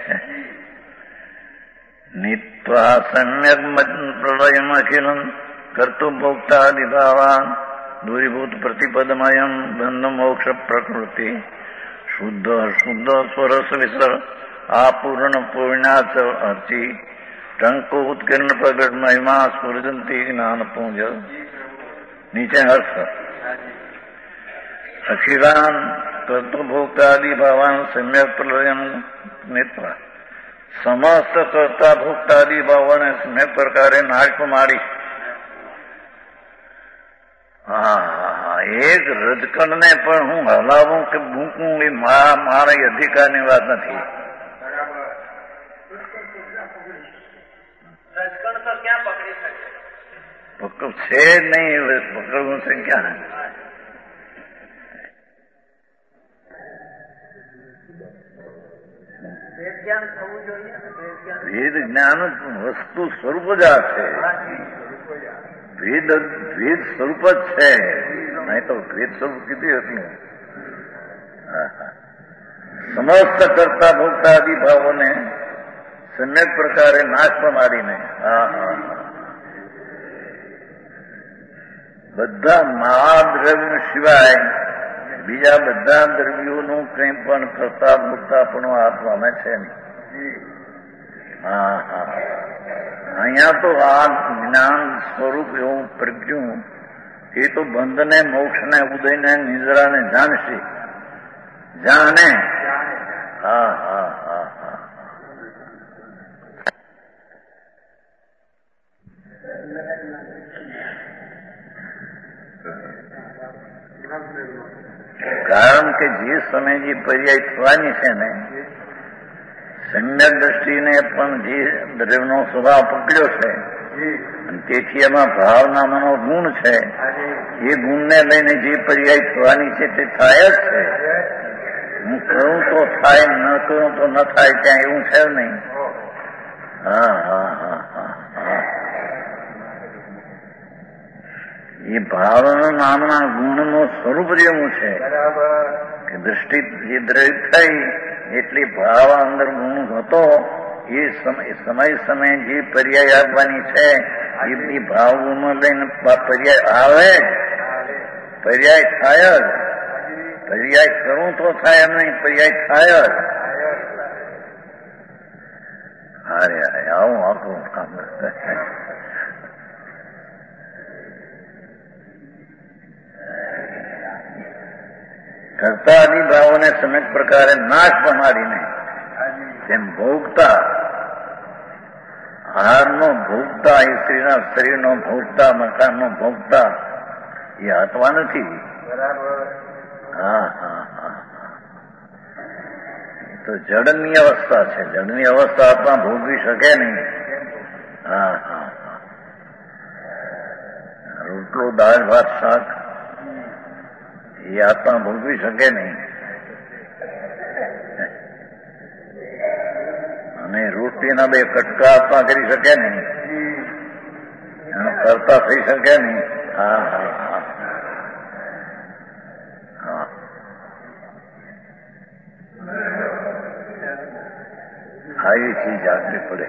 નિત્વા સમ્યક પ્રલયમ અખિલમ કર્તું ભોક્તાદિભાવાન દૂરીભૂત પ્રતિપદમયમ બંધ મોક્ષ પ્રકૃતિ શુદ્ધ શુદ્ધ સ્વરસ વિસર આપૂર્ણ પૂર્ણાચ અર્ચી ટંકો ઉત્કીર્ણ પ્રગટ મહિમા સ્ફુરજંતી જ્ઞાન પૂંજ. નીચે અર્થ અખિલાન કર્તૃભોક્તાદિ ભાવાન સમ્યક પ્રલયમ નિત્વા સમસ્ત કર્તા ભોક્તાદિ ભાવોને સમ્યક પ્રકારે નાશ મારી. હા એક રજકણને પણ હું હલાવું કે મૂકું એ મારા અધિકારની વાત નથી. પકડ છે નહીં, પકડવું છે ક્યાં? વેદ જ્ઞાન વસ્તુ સ્વરૂપ જ આ છે. વેદ વેદ સ્વરૂપ જ છે, નહીં તો વેદ સ્વરૂપ કીધું એટલું. સમસ્ત કરતા ભોગતા આદિ ભાવોને સમ્યક પ્રકારે નાશ પાડીને હા હા બધા મહાદ્રવ્ય સિવાય બીજા બધા દ્રવ્યોનું કંઈ પણ કરતા ભોગતા પણ આત્મામાં છે નહીં. હા હા અહીંયા તો આ જ્ઞાન સ્વરૂપ એવું પ્રજ્ઞું એ તો બંધને મોક્ષને ઉદયને નિદ્રાને જાણશે. જાણે હા હા હા હા કારણ કે જે સમય જે પર્યાય થવાની છે ને, સમ્યક દ્રષ્ટિને પણ જે દ્રવ્યનો સ્વભાવ પકડ્યો છે, તેથી એમાં ભાવનામાંનો ગુણ છે. એ ગુણને લઈને જે પર્યાય થવાની છે તે થાય જ છે. હું કરું તો થાય, ન કરું તો ન થાય, ત્યાં એવું છે નહીં. હા હા હા હા હા એ ભાવના નામના ગુણનું સ્વરૂપ જેવું છે કે દ્રષ્ટિ જે દ્રવ્ય થઈ એટલી ભાવ અંદર ગુણ હતો. એ સમય સમય સમય જે પર્યાય આપવાની છે એ ભાવ ગુણો લઈને પર્યાય આવે, પર્યાય થાય જ. પર્યાય કરું તો થાય એમ નહીં, પર્યાય થાય જ. અરે અરે આવું આખું કામ કરતા આદિ ભાવોને સમ્યક પ્રકારે નાશ પાડીને તેમ ભોગતા આહારનો ભોગતા, એ સ્ત્રીના શરીરનો ભોગતા, મકાનનો ભોગતા એ આત્મા નથી. હા હા હા એ તો જડની અવસ્થા છે. જડની અવસ્થા આત્મા ભોગવી શકે નહીં. હા હા હા રોટલો દાળ ભાત શાક એ આત્મા ભોગવી શકે નહીં. અને રોટલીના બે કટકા આત્મા કરી શકે નહીં, એનો કરતા થઈ શકે નહીં. હા હા હા હા આવી ચીજ આપવી પડે.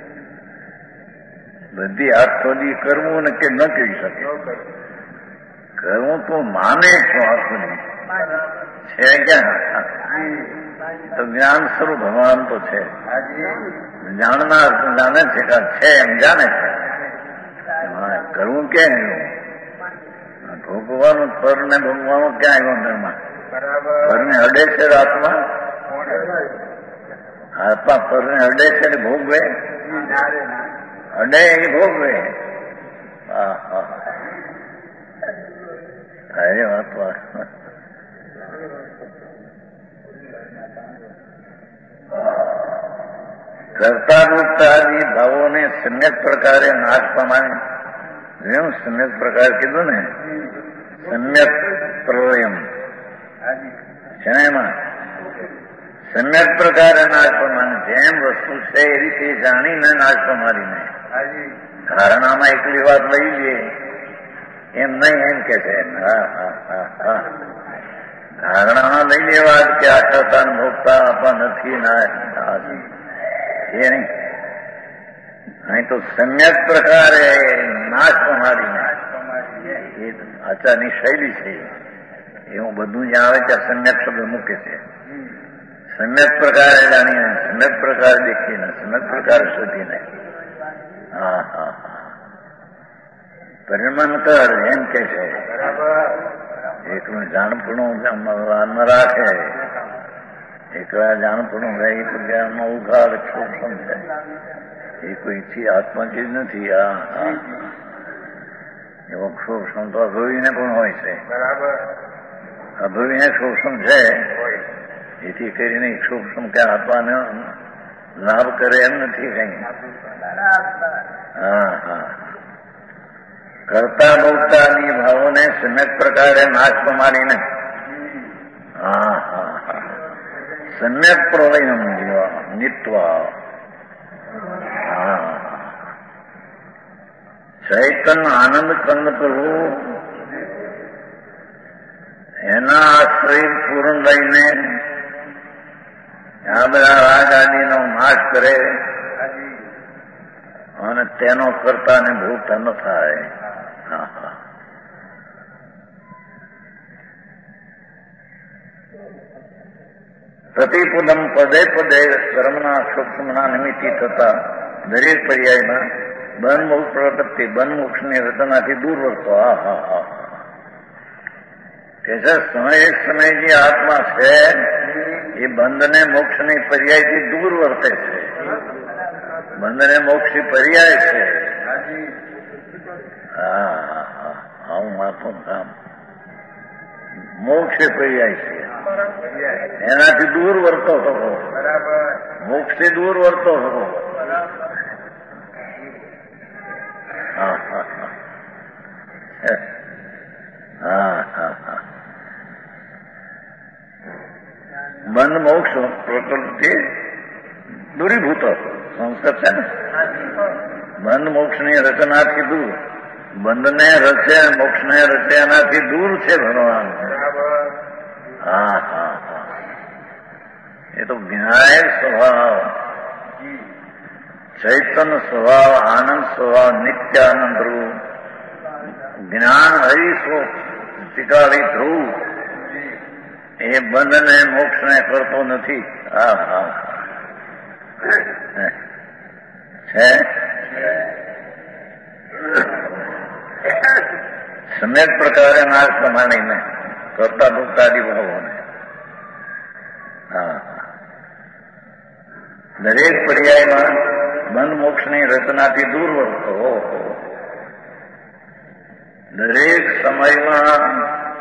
બધી હાથ ખોદી કરવું ને કે ન કહી શકે. કરવું તો માને તો આખું છે ક્યાં? તો જ્ઞાન સ્વરૂપ ભગવાન તો છે. જાણનાર જાણે છે કે છે એમ જાણે છે. કરવું ક્યાં આવ્યું? ભોગવાનું પર ને ભોગવાનું ક્યાં આવ્યું અંદરમાં? પરને અડે છે આત્મા. આત્મા પરને અડે છે ને ભોગવે. અડે એ ભોગવે. હા હા અરે વાત વાત. કરતા રૂપતાદી ભાવોને સમ્યક પ્રકારે નાશ પ્રમાણે જેમ સમ્યક પ્રકાર કીધું ને, સમ્યક પ્રલયમ છે ને, એમાં સમ્યક પ્રકારે નાશ પ્રમાણે જેમ વસ્તુ છે એ રીતે જાણીને નાશ પ્રમાણીને ધારણામાં એકલી વાત લઈ જઈએ એમ નહીં, એમ કે છે. હા હા હા હા ધારણામાં લઈ લેવા કે આ કરતા ભોગતા આપવા નથી ના એ નહીં. અહીં તો સમ્યક પ્રકારે નાશ પ્રમાણીને એ આચારની શૈલી છે. એવું બધું જ્યાં આવે ત્યાં સમ્યક શબ્દ મૂકે છે. સમ્યક પ્રકારે જાણીને, સમ્યક પ્રકારે દેખીને, સમ્યક પ્રકારે શોધીને. હા હા હા પરિમાન કર એમ કે છે. એકલું જાણપણું ન રાખે, એકલા જાણપણું રહે તો જ્ઞાનમાં ઉઘાડ શોષણ છે. એ કોઈથી આત્મા ચીજ નથી. આ હા એવો શોષણ તો અભવીને પણ હોય છે. અભવીને શોષણ છે. એથી કરીને શોષણ કે આત્માને લાભ કરે એમ નથી કઈ. હા હા કરતા ભોગતાની ભાવોને સમ્યક પ્રકારે નાશ પ્રમાણીને હા હા હા સમ્યક પ્રલયમ નીત્વા હા ચૈતન્ય આનંદ કંદ પ્રભુ એના આશ્રય પૂર્ણ લઈને આ બધા રાગ આદિનો નાશ કરે અને તેનો કરતા ને ભોગતા ન થાય. હા હા પ્રતિપદમ પદે પદે કર્મના સૂક્ષ્મના નિમિત્તિ થતા દરેક પર્યાયમાં બંધ મોક્ષ પ્રવૃત્તિ બંધ મોક્ષની રચનાથી દૂર વર્તો. હા હા હા કે છે સમય એક સમય જે આત્મા છે એ બંધને મોક્ષની પર્યાયથી દૂર વર્તે છે. બંધને મોક્ષની પર્યાય છે. હા હા હા હું માથું કામ મોક્ષ પર્યાય છે. એનાથી દૂર વર્તો હતો. મોક્ષથી દૂર વર્તો હતો. હા હા હા હા હા હા બંધ મોક્ષ પ્રકૃતિ દૂરીભૂત સંસ્કાર છે ને. બંધ મોક્ષની રચનાથી દૂર. બંધને રચે મોક્ષને રચે એનાથી દૂર છે ભગવાન. હા હા હા એ તો જ્ઞાય સ્વભાવ, ચૈતન્ય સ્વભાવ, આનંદ સ્વભાવ, નિત્યાનંદ ધ્રુવ, જ્ઞાન હરિસ્વ શિકારી ધ્રુવ એ બંધને મોક્ષને કરતો નથી. હા હા છે સમ્યક પ્રકારે નાશ પ્રમાણીને કરતા ભોગતાદી ભાવોને હા દરેક પર્યાયમાં બંધ મોક્ષની રચનાથી દૂર વર્તો. દરેક સમયમાં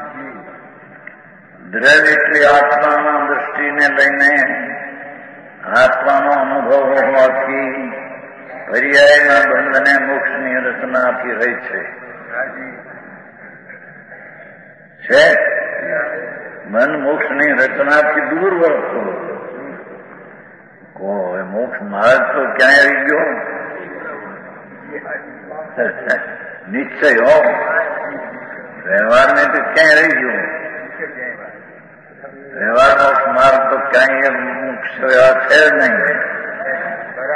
દ્રવ્ય એટલે આત્માના દૃષ્ટિને લઈને આત્માનો અનુભવ હોવાથી પર્યાયમાં બંધને મોક્ષની રચનાથી રહી છે. છે મન મોક્ષની રચનાથી દૂર વર્તો. કોઈ મોક્ષ માર્ગ તો ક્યાંય રહી ગયો? નિશ્ચય હો વ્યવહારને તો ક્યાંય રહી ગયો? વ્યવહાર મોક્ષ માર્ગ તો ક્યાંય મોક્ષ વ્યવહાર છે જ નહીં.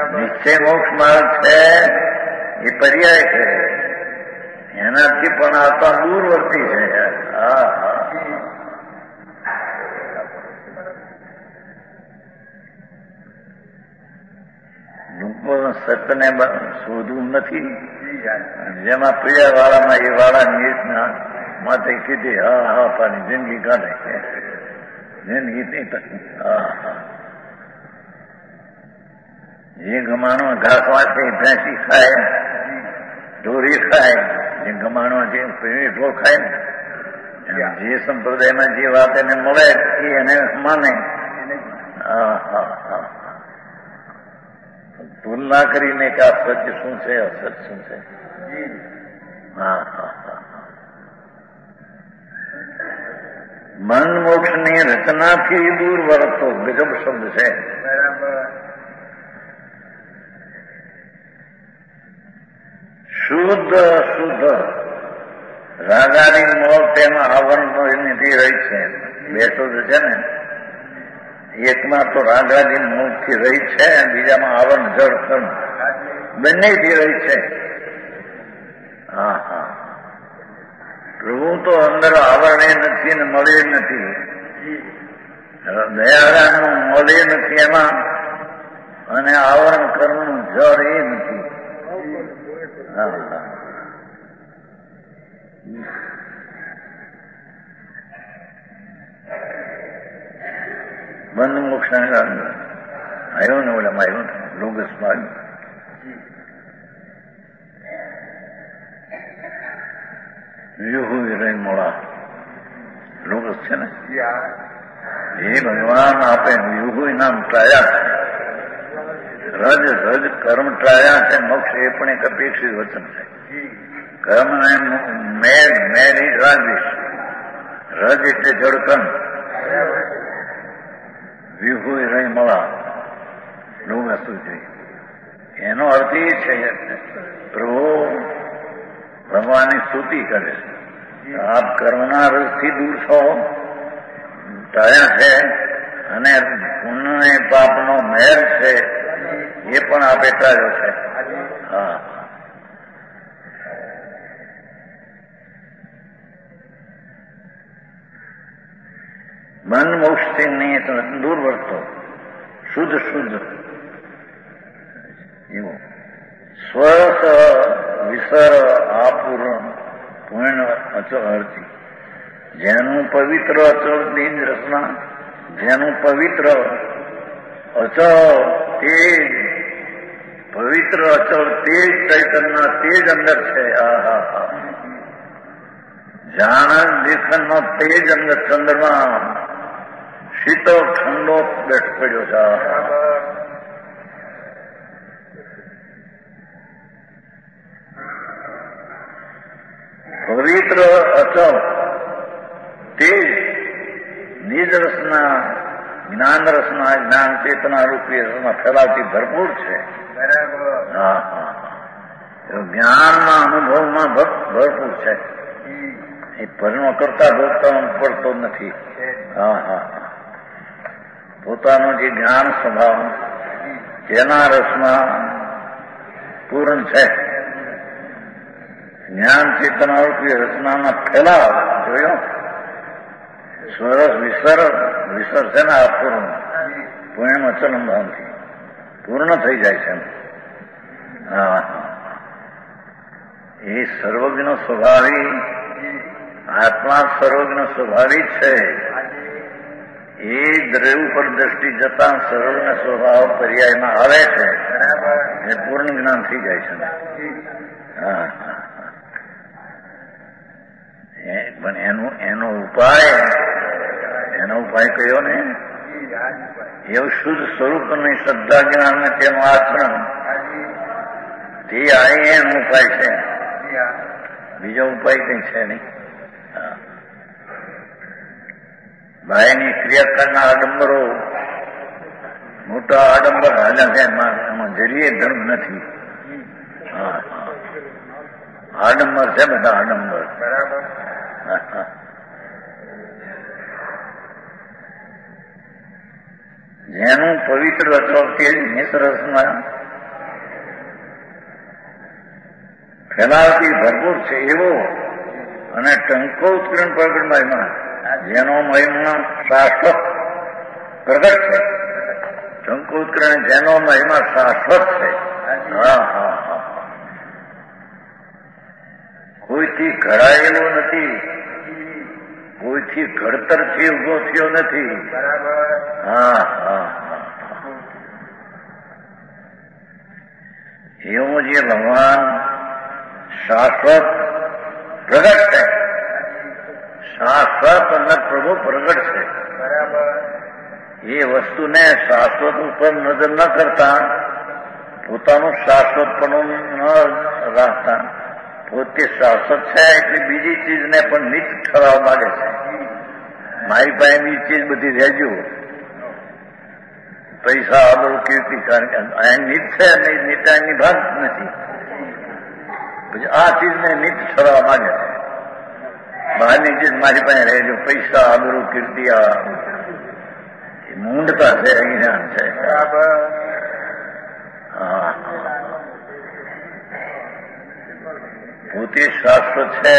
નિશ્ચય મોક્ષ માર્ગ છે એ પર્યાય છે, એનાથી પણ આ તો દૂરવર્તી છે. હા હા સત્યને શોધવું નથી. જેમાં પીડા વાળામાં એ વાળા નીચના માટે કીધી હા હા પાણી જિંદગી કાઢે છે. જિંદગી હા હા જે ગમાણો ઘાસ વાંચે ભેંસી ખાય, ઢોરી ખાય, જે ગમાણો જે ઢોર ખાય ને જે સંપ્રદાયમાં જે વાત એને મળે એ એને માને. હા હા હા તુલના કરીને કે આ સત્ય શું છે અસત્ય શું છે. હા હા હા મન મોક્ષની રચનાથી દૂર વર્તો ગજબ શબ્દ છે. શુદ્ધ શુદ્ધ રાગાની મોલ તેમાં આવરણ નીતિ રહી છે. બે શુદ્ધ છે ને, એકમાં તો રાગાની મૂળથી રહી છે, બીજામાં આવરણ જળ કર્મ બંનેથી રહી છે. હા હા પ્રભુ તો અંદર આવરણે નથી ને મળે નથી, દયાળાનું મળે નથી એમાં, અને આવરણ કર્મનું જળ એ નથી. હા હા બંધ મોક્ષ આવ્યો ને ઓલામાં આવ્યું લોગસમાં આવ્યું. વ્યુહુ વિરય મોડા લોગસ છે ને, એ ભગવાન આપે વ્યુહુ નામ ટાયા, રજ રજ કર્મ ટાયા છે. મોક્ષ એ પણ એક અપેક્ષિત વચન છે. કર્મ ને મેર મેર ઈ રાજવીશ, રજ એટલે જળકર્મ, વ્યુહુ વિરય મોડા લોગસ સુધી. એનો અર્થ એ છે પ્રભુ ભગવાનની સ્તુતિ કરે છે. આપ કર્મના રસથી દૂર છો, ટાયા છે, અને પુણ્ય પાપનો મેર છે એ પણ આપે ટાળ્યો છે. હા મન મોક્ષથી દૂર વર્તો શુદ્ધ શુદ્ધ એવું સ્વરસ વિસર આપૂર્ણ પૂર્ણ અચળ અર્થી. જેનું પવિત્ર અચળ તેજ રસના, જેનું પવિત્ર અચળ તેજ પવિત્ર અચળ તેજ ચૈતન્ય તેજ અંદર છે. આ હા હા જાણ દેખનનો તેજ અંદર ચંદ્રમા શીતળ ઠંડો બેઠ પડ્યો છે. પવિત્ર અચળ તેજ નિજ રસના જ્ઞાન રસના જ્ઞાન ચેતના રૂપી રસમાં ફેલાવતી ભરપૂર છે. હા હા જ્ઞાનના અનુભવમાં ભરપૂર છે. એ પરનો કરતા ભોગતા પડતો નથી. હા હા પોતાનો જે જ્ઞાન સ્વભાવ તેના રસમાં પૂર્ણ છે. જ્ઞાન ચેતના રૂપી રચનામાં ફેલાવ જોયો. સ્વરસ વિસર વિસર છે ને અપૂર્ણ પૂર્ણ અચલ ભાવથી પૂર્ણ થઈ જાય છે. હા એ સર્વજ્ઞ સ્વભાવી આત્મા સર્વજ્ઞ સ્વભાવી છે. એ દ્રવ પર દ્રષ્ટિ જતા સર્વજ્ઞ સ્વભાવ પર્યાયમાં આવે છે એ પૂર્ણ જ્ઞાન થઈ જાય છે. હા પણ એનો એનો ઉપાય એનો ઉપાય કયો ને એવું શુદ્ધ સ્વરૂપ નહીં શ્રદ્ધા જ્ઞાન ને તેનું આચરણ તે આ એનો ઉપાય છે. બીજો ઉપાય કઈ છે નહીં. બાયની ક્રિયા કરનાર આડંબરો મોટા આડંબર હાલ્યા છે, એમાં જરીએ ધર્મ નથી. હા આડંબર છે બધા આડંબર. બરાબર જેનું પવિત્ર અચળ તેજ નિસરસમાં ફેલાવતી ભરપૂર છે એવો અને ટંકોત્કીર્ણ પ્રગટ મહિમા જેનો મહિમા શાશ્વત પ્રગટ છે. ટંકોત્કીર્ણ જેનો મહિમા શાશ્વત છે. હા હા હા કોઈથી ઘડાયેલો નથી, કોઈથી ઘડતરથી ઉભો થયો નથી. હા હા એવું જે ભગવાન શાશ્વત પ્રગટ છે, શાશ્વત અંદર પ્રભુ પ્રગટ છે. એ વસ્તુને શાશ્વત ઉપર નજર ન કરતા, પોતાનું શાશ્વતપણું ન રાખતા, પોતે શાશ્વત છે એટલે બીજી ચીજને પણ નીચ ઠરાવવા માંગે છે. મારી પાસે બીજી ચીજ બધી રહેજો, પૈસા આબરૂ કીર્તિ, કારણ કે આ નીચ છે નહીં, નીચાની ભાગ નથી. પછી આ ચીજને નીચ ઠરાવવા માંગે છે. બહારની ચીજ મારી પાસે રહેજો, પૈસા આબરૂ કીર્તિ, આ મૂંડતા છે, અજ્ઞાન છે. હા પોતે શાશ્વત છે,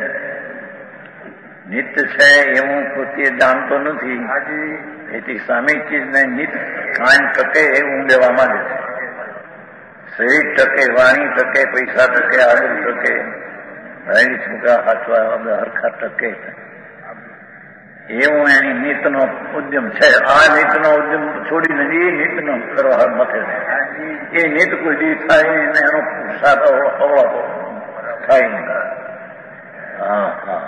નિત્ય છે એવું પોતે જાણતો નથી. એથી સામે ચીજને નિત્ય કાન ટકે એવું લેવા માંગે છે. શરીર ટકે, વાણી ટકે, પૈસા ટકે, આદર ટકે, રાઈડ છૂકા હાથવા હરખા ટકે, એવું એની નીતનો ઉદ્યમ છે. આ નીતનો ઉદ્યમ છોડીને એ નીતનો કરવા મથે છે. એ નીત કોઈ દી થાય ને એનો સાદો હવાતો થાય નહીં. હા હા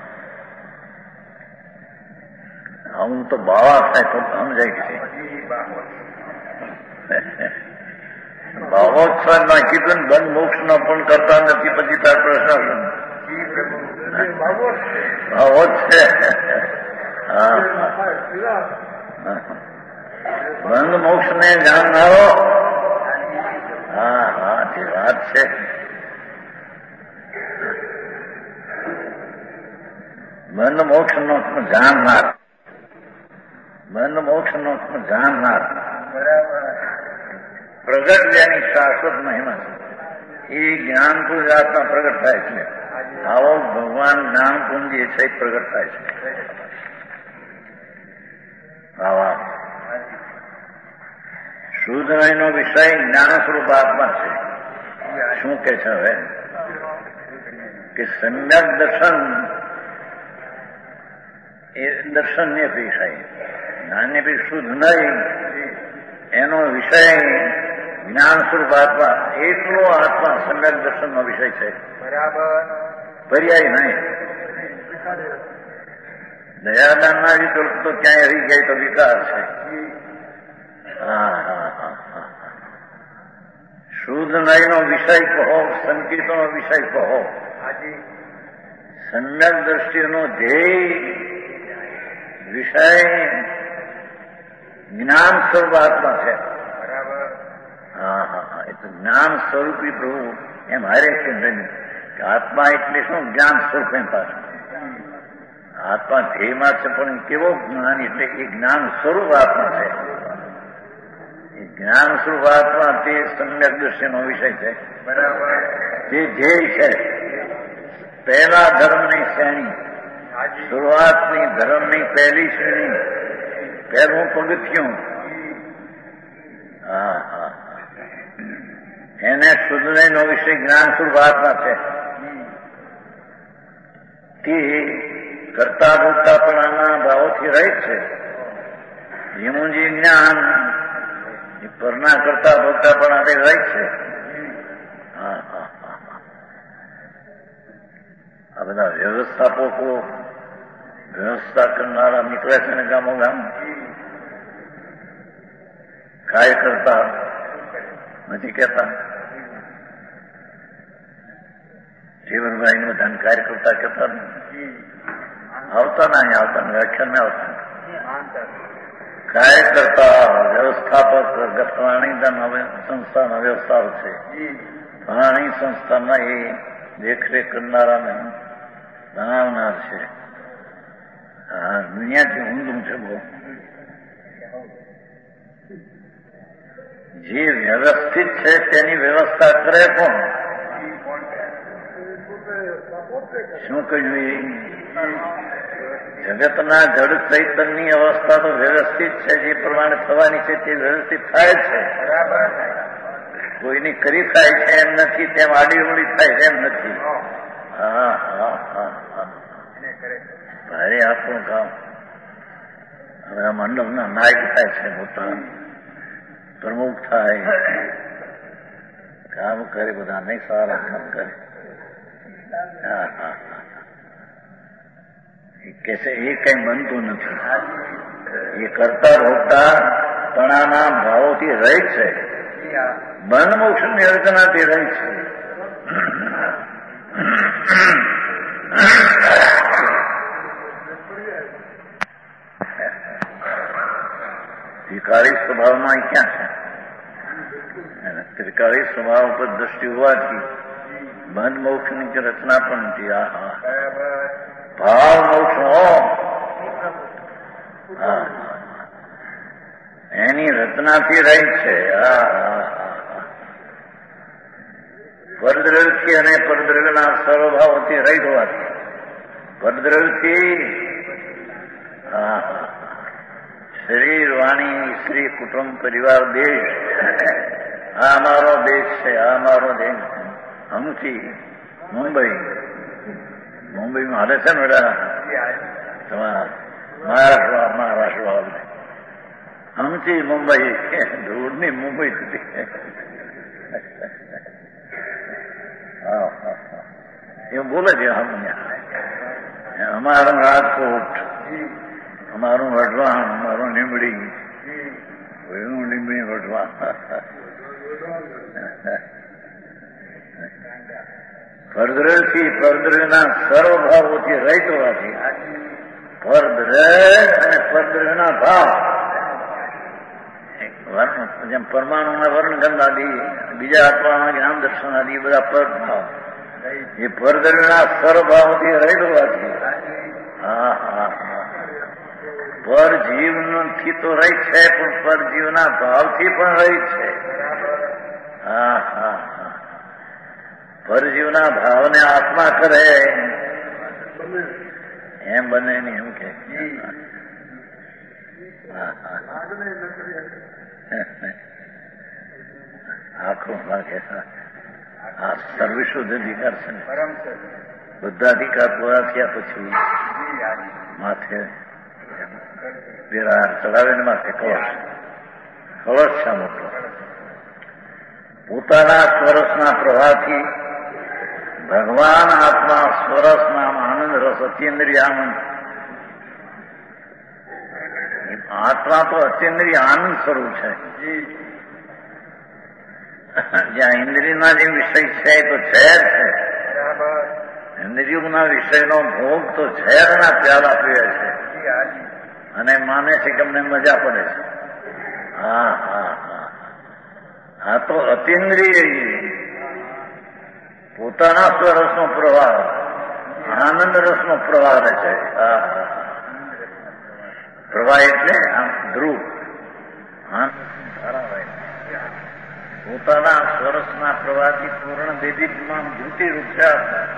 હું તો બાવા થાય તો સમજાય છે. ભાવોત્સવમાં કીધું ને બંધ મોક્ષ નો પણ કરતા નથી. પછી તાર પ્રશ્ન ભાવો છે. બંધ મોક્ષ ને જાણનારો, હા હા તે વાત છે. બંધ મોક્ષ નો જાણનાર, બંધ મોક્ષ નો જાણનાર, પ્રગટ જેની શાશ્વત મહિમા છે એ જ્ઞાનપુંજ આત્મા પ્રગટ થાય છે. આવો ભગવાન જ્ઞાનપુંજ એ છે પ્રગટ થાય છે. આવા શુદ્ધ નો વિષય જ્ઞાન સ્વરૂપ આત્મા છે. શું કે છે હવે કે સમ્યક દર્શન એ દર્શન ને વિષય, જ્ઞાનને બી શુદ્ધ નહીં એનો વિષય જ્ઞાન સ્વરૂપ આત્મા, એટલો આત્મા સમ્યક દર્શન નો વિષય છે. બરાબર, પર્યાય નહીં. દયાદાન ના વિકલ્પ તો ક્યાંય રહી જાય તો વિકાર છે. હા હા હા હા શુદ્ધ નય નો વિષય કહો, સંકેતો નો વિષય કહો, સમ્યક દ્રષ્ટિનો ધ્યેય વિષય જ્ઞાન સ્વરૂપ આત્મા છે. બરાબર, હા હા હા એ તો જ્ઞાન સ્વરૂપી પ્રભુ એમ હારે કે આત્મા એટલે શું? જ્ઞાન સ્વરૂપ એમ પાછું. આત્મા ધ્યેયમાં છે પણ કેવો જ્ઞાન? એટલે એ જ્ઞાન સ્વરૂપ આત્મા છે. એ જ્ઞાન સ્વરૂપ આત્મા તે સમ્યક દ્રષ્ટિનો વિષય છે. બરાબર, જે ધ્યેય છે પહેલા ધર્મની શ્રેણી, શરૂઆતની ધર્મની પહેલી શ્રેણી, પહેલું પગથિયું. હા હા એને શુદ્ધ નો વિષય જ્ઞાન સ્વરૂપ આત્મા છે. તે કરતા ભોગતાપણાના ભાવોથી રહિત છે. જેનું જે જ્ઞાન એ પરના કરતા ભોગતાપણાથી રહિત છે. હા હા હા આ બધા વ્યવસ્થાપકો, વ્યવસ્થા કરનારા નીકળે છે ને ગામો ગામ, કાર્ય કરતા નથી કહેતા. જીવનભાઈ નું ધન કાર્ય કરતા કહેતા આવતા નહીં, આવતા વ્યાખ્યાન ના આવતા. કાર્ય કરતા વ્યવસ્થાપક ફલાણી સંસ્થાના વ્યવસ્થાપક છે, ફલાણી સંસ્થાના એ દેખરેખ કરનારાને જણાવનાર છે. હા દુનિયાથી ઊંધું છે બહુ. જે વ્યવસ્થિત છે તેની વ્યવસ્થા કરે કોણ? શું કહ્યું? જગતના જડ ચૈતન્યની અવસ્થા તો વ્યવસ્થિત છે, જે પ્રમાણે થવાની છે તે વ્યવસ્થિત થાય છે. કોઈની કરી થાય છે એમ નથી, તેમ આડી ઉડી થાય છે એમ નથી. હા હા હા હા ભારે આપણું કામ. હવે આ મંડળના નાયક થાય છે, મોટા પ્રમુખ થાય, કામ કરે, બધા નહીં સારા કામ કરે. હા હા હા એ કે છે એ કઈ બનતું નથી. એ કરતા રોકતા તણાના ભાવોથી રહી છે, બંધ મોક્ષની અર્ચનાથી રહી છે. ત્રિકાળી સ્વભાવમાં ક્યાં છે? ત્રિકાળી સ્વભાવ પર દ્રષ્ટિ હોવાથી બંધ મોક્ષની રચના પણ નથી. આ હા ભાવ મોક્ષ એની રચનાથી રહી છે. પરદ્રવ્યથી અને પરદ્રવ્યના સર્વભાવોથી રહિત હોવાથી પરદ્રવ્યથી શરીર, વાણી, સ્ત્રી, કુટુંબ, પરિવાર, દેશ, આ અમારો દેશ છે, આ અમારો દેશ. હમથી મુંબઈ મુંબઈમાં હાલે છે ને બધા તમારા મહારાષ્ટ્ર મહારાષ્ટ્ર હમથી મુંબઈ રોડની મુંબઈ સુધી એવું બોલે છે. અમારું રાજકોટ, અમારું વઢવાણ, અમારું લીંબડી, એનું લીંબડી વઢવાણ. પરદ્રવ્યથી પરદ્રવ્યના સર્વભાવોથી રહિત હોવાથી પરદ્રવ્ય અને પરદ્રવ્યના ભાવ વર્ણ, જેમ પરમાણુના વર્ણગંધ આદિ, બીજા આત્માના જ્ઞાન દર્શન આદિ બધા પરભાવ એ પરદ્રવ્યના સર્વભાવોથી રહિત હોવાથી હા હા હા પરજીવથી તો રહિત છે, પણ પરજીવના ભાવથી પણ રહિત છે. હા હા હા પરજીવના ભાવને આત્મા કરે એમ બને નહીં. એમ કે આખું લાગે આ સર્વશુદ્ધ અધિકાર છે ને, બધા અધિકાર પૂરા થયા પછી માથે વિરાર ચડાવે ને માથે કળશ કળશ છે મોટો. પોતાના સ્વરસના પ્રવાહથી ભગવાન આત્મા સ્વરસ નામ આનંદ રસ અતિન્દ્રિય આનંદ. આત્મા તો અતિન્દ્રિય આનંદ સ્વરૂપ છે. જ્યાં ઇન્દ્રિયના જે વિષય છે એ તો ઝેર છે. ઇન્દ્રિયોના વિષયનો ભોગ તો ઝેરના પ્યાલા પીવે છે અને માને છે કે અમને મજા પડે છે. હા હા હા આ તો અતિન્દ્રિય પોતાના સ્વરસનો પ્રવાહ આનંદ રસનો પ્રવાહ રહે છે. હા હા પ્રવાહ એટલે આમ ધ્રુવ પોતાના સ્વરસના પ્રવાહથી પૂર્ણ દેદીપમાં ધૃતિ રૂપ છે.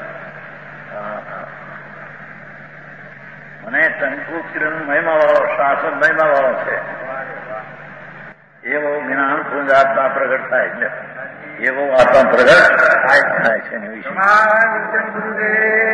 અને ટંકુ કિરણ મહિમા વાળો, શાસન મહિમા વાળો છે. એવો જ્ઞાન પુંજ આત્મા પ્રગટ થાય છે, એવો આત્મા પ્રગટ થાય છે.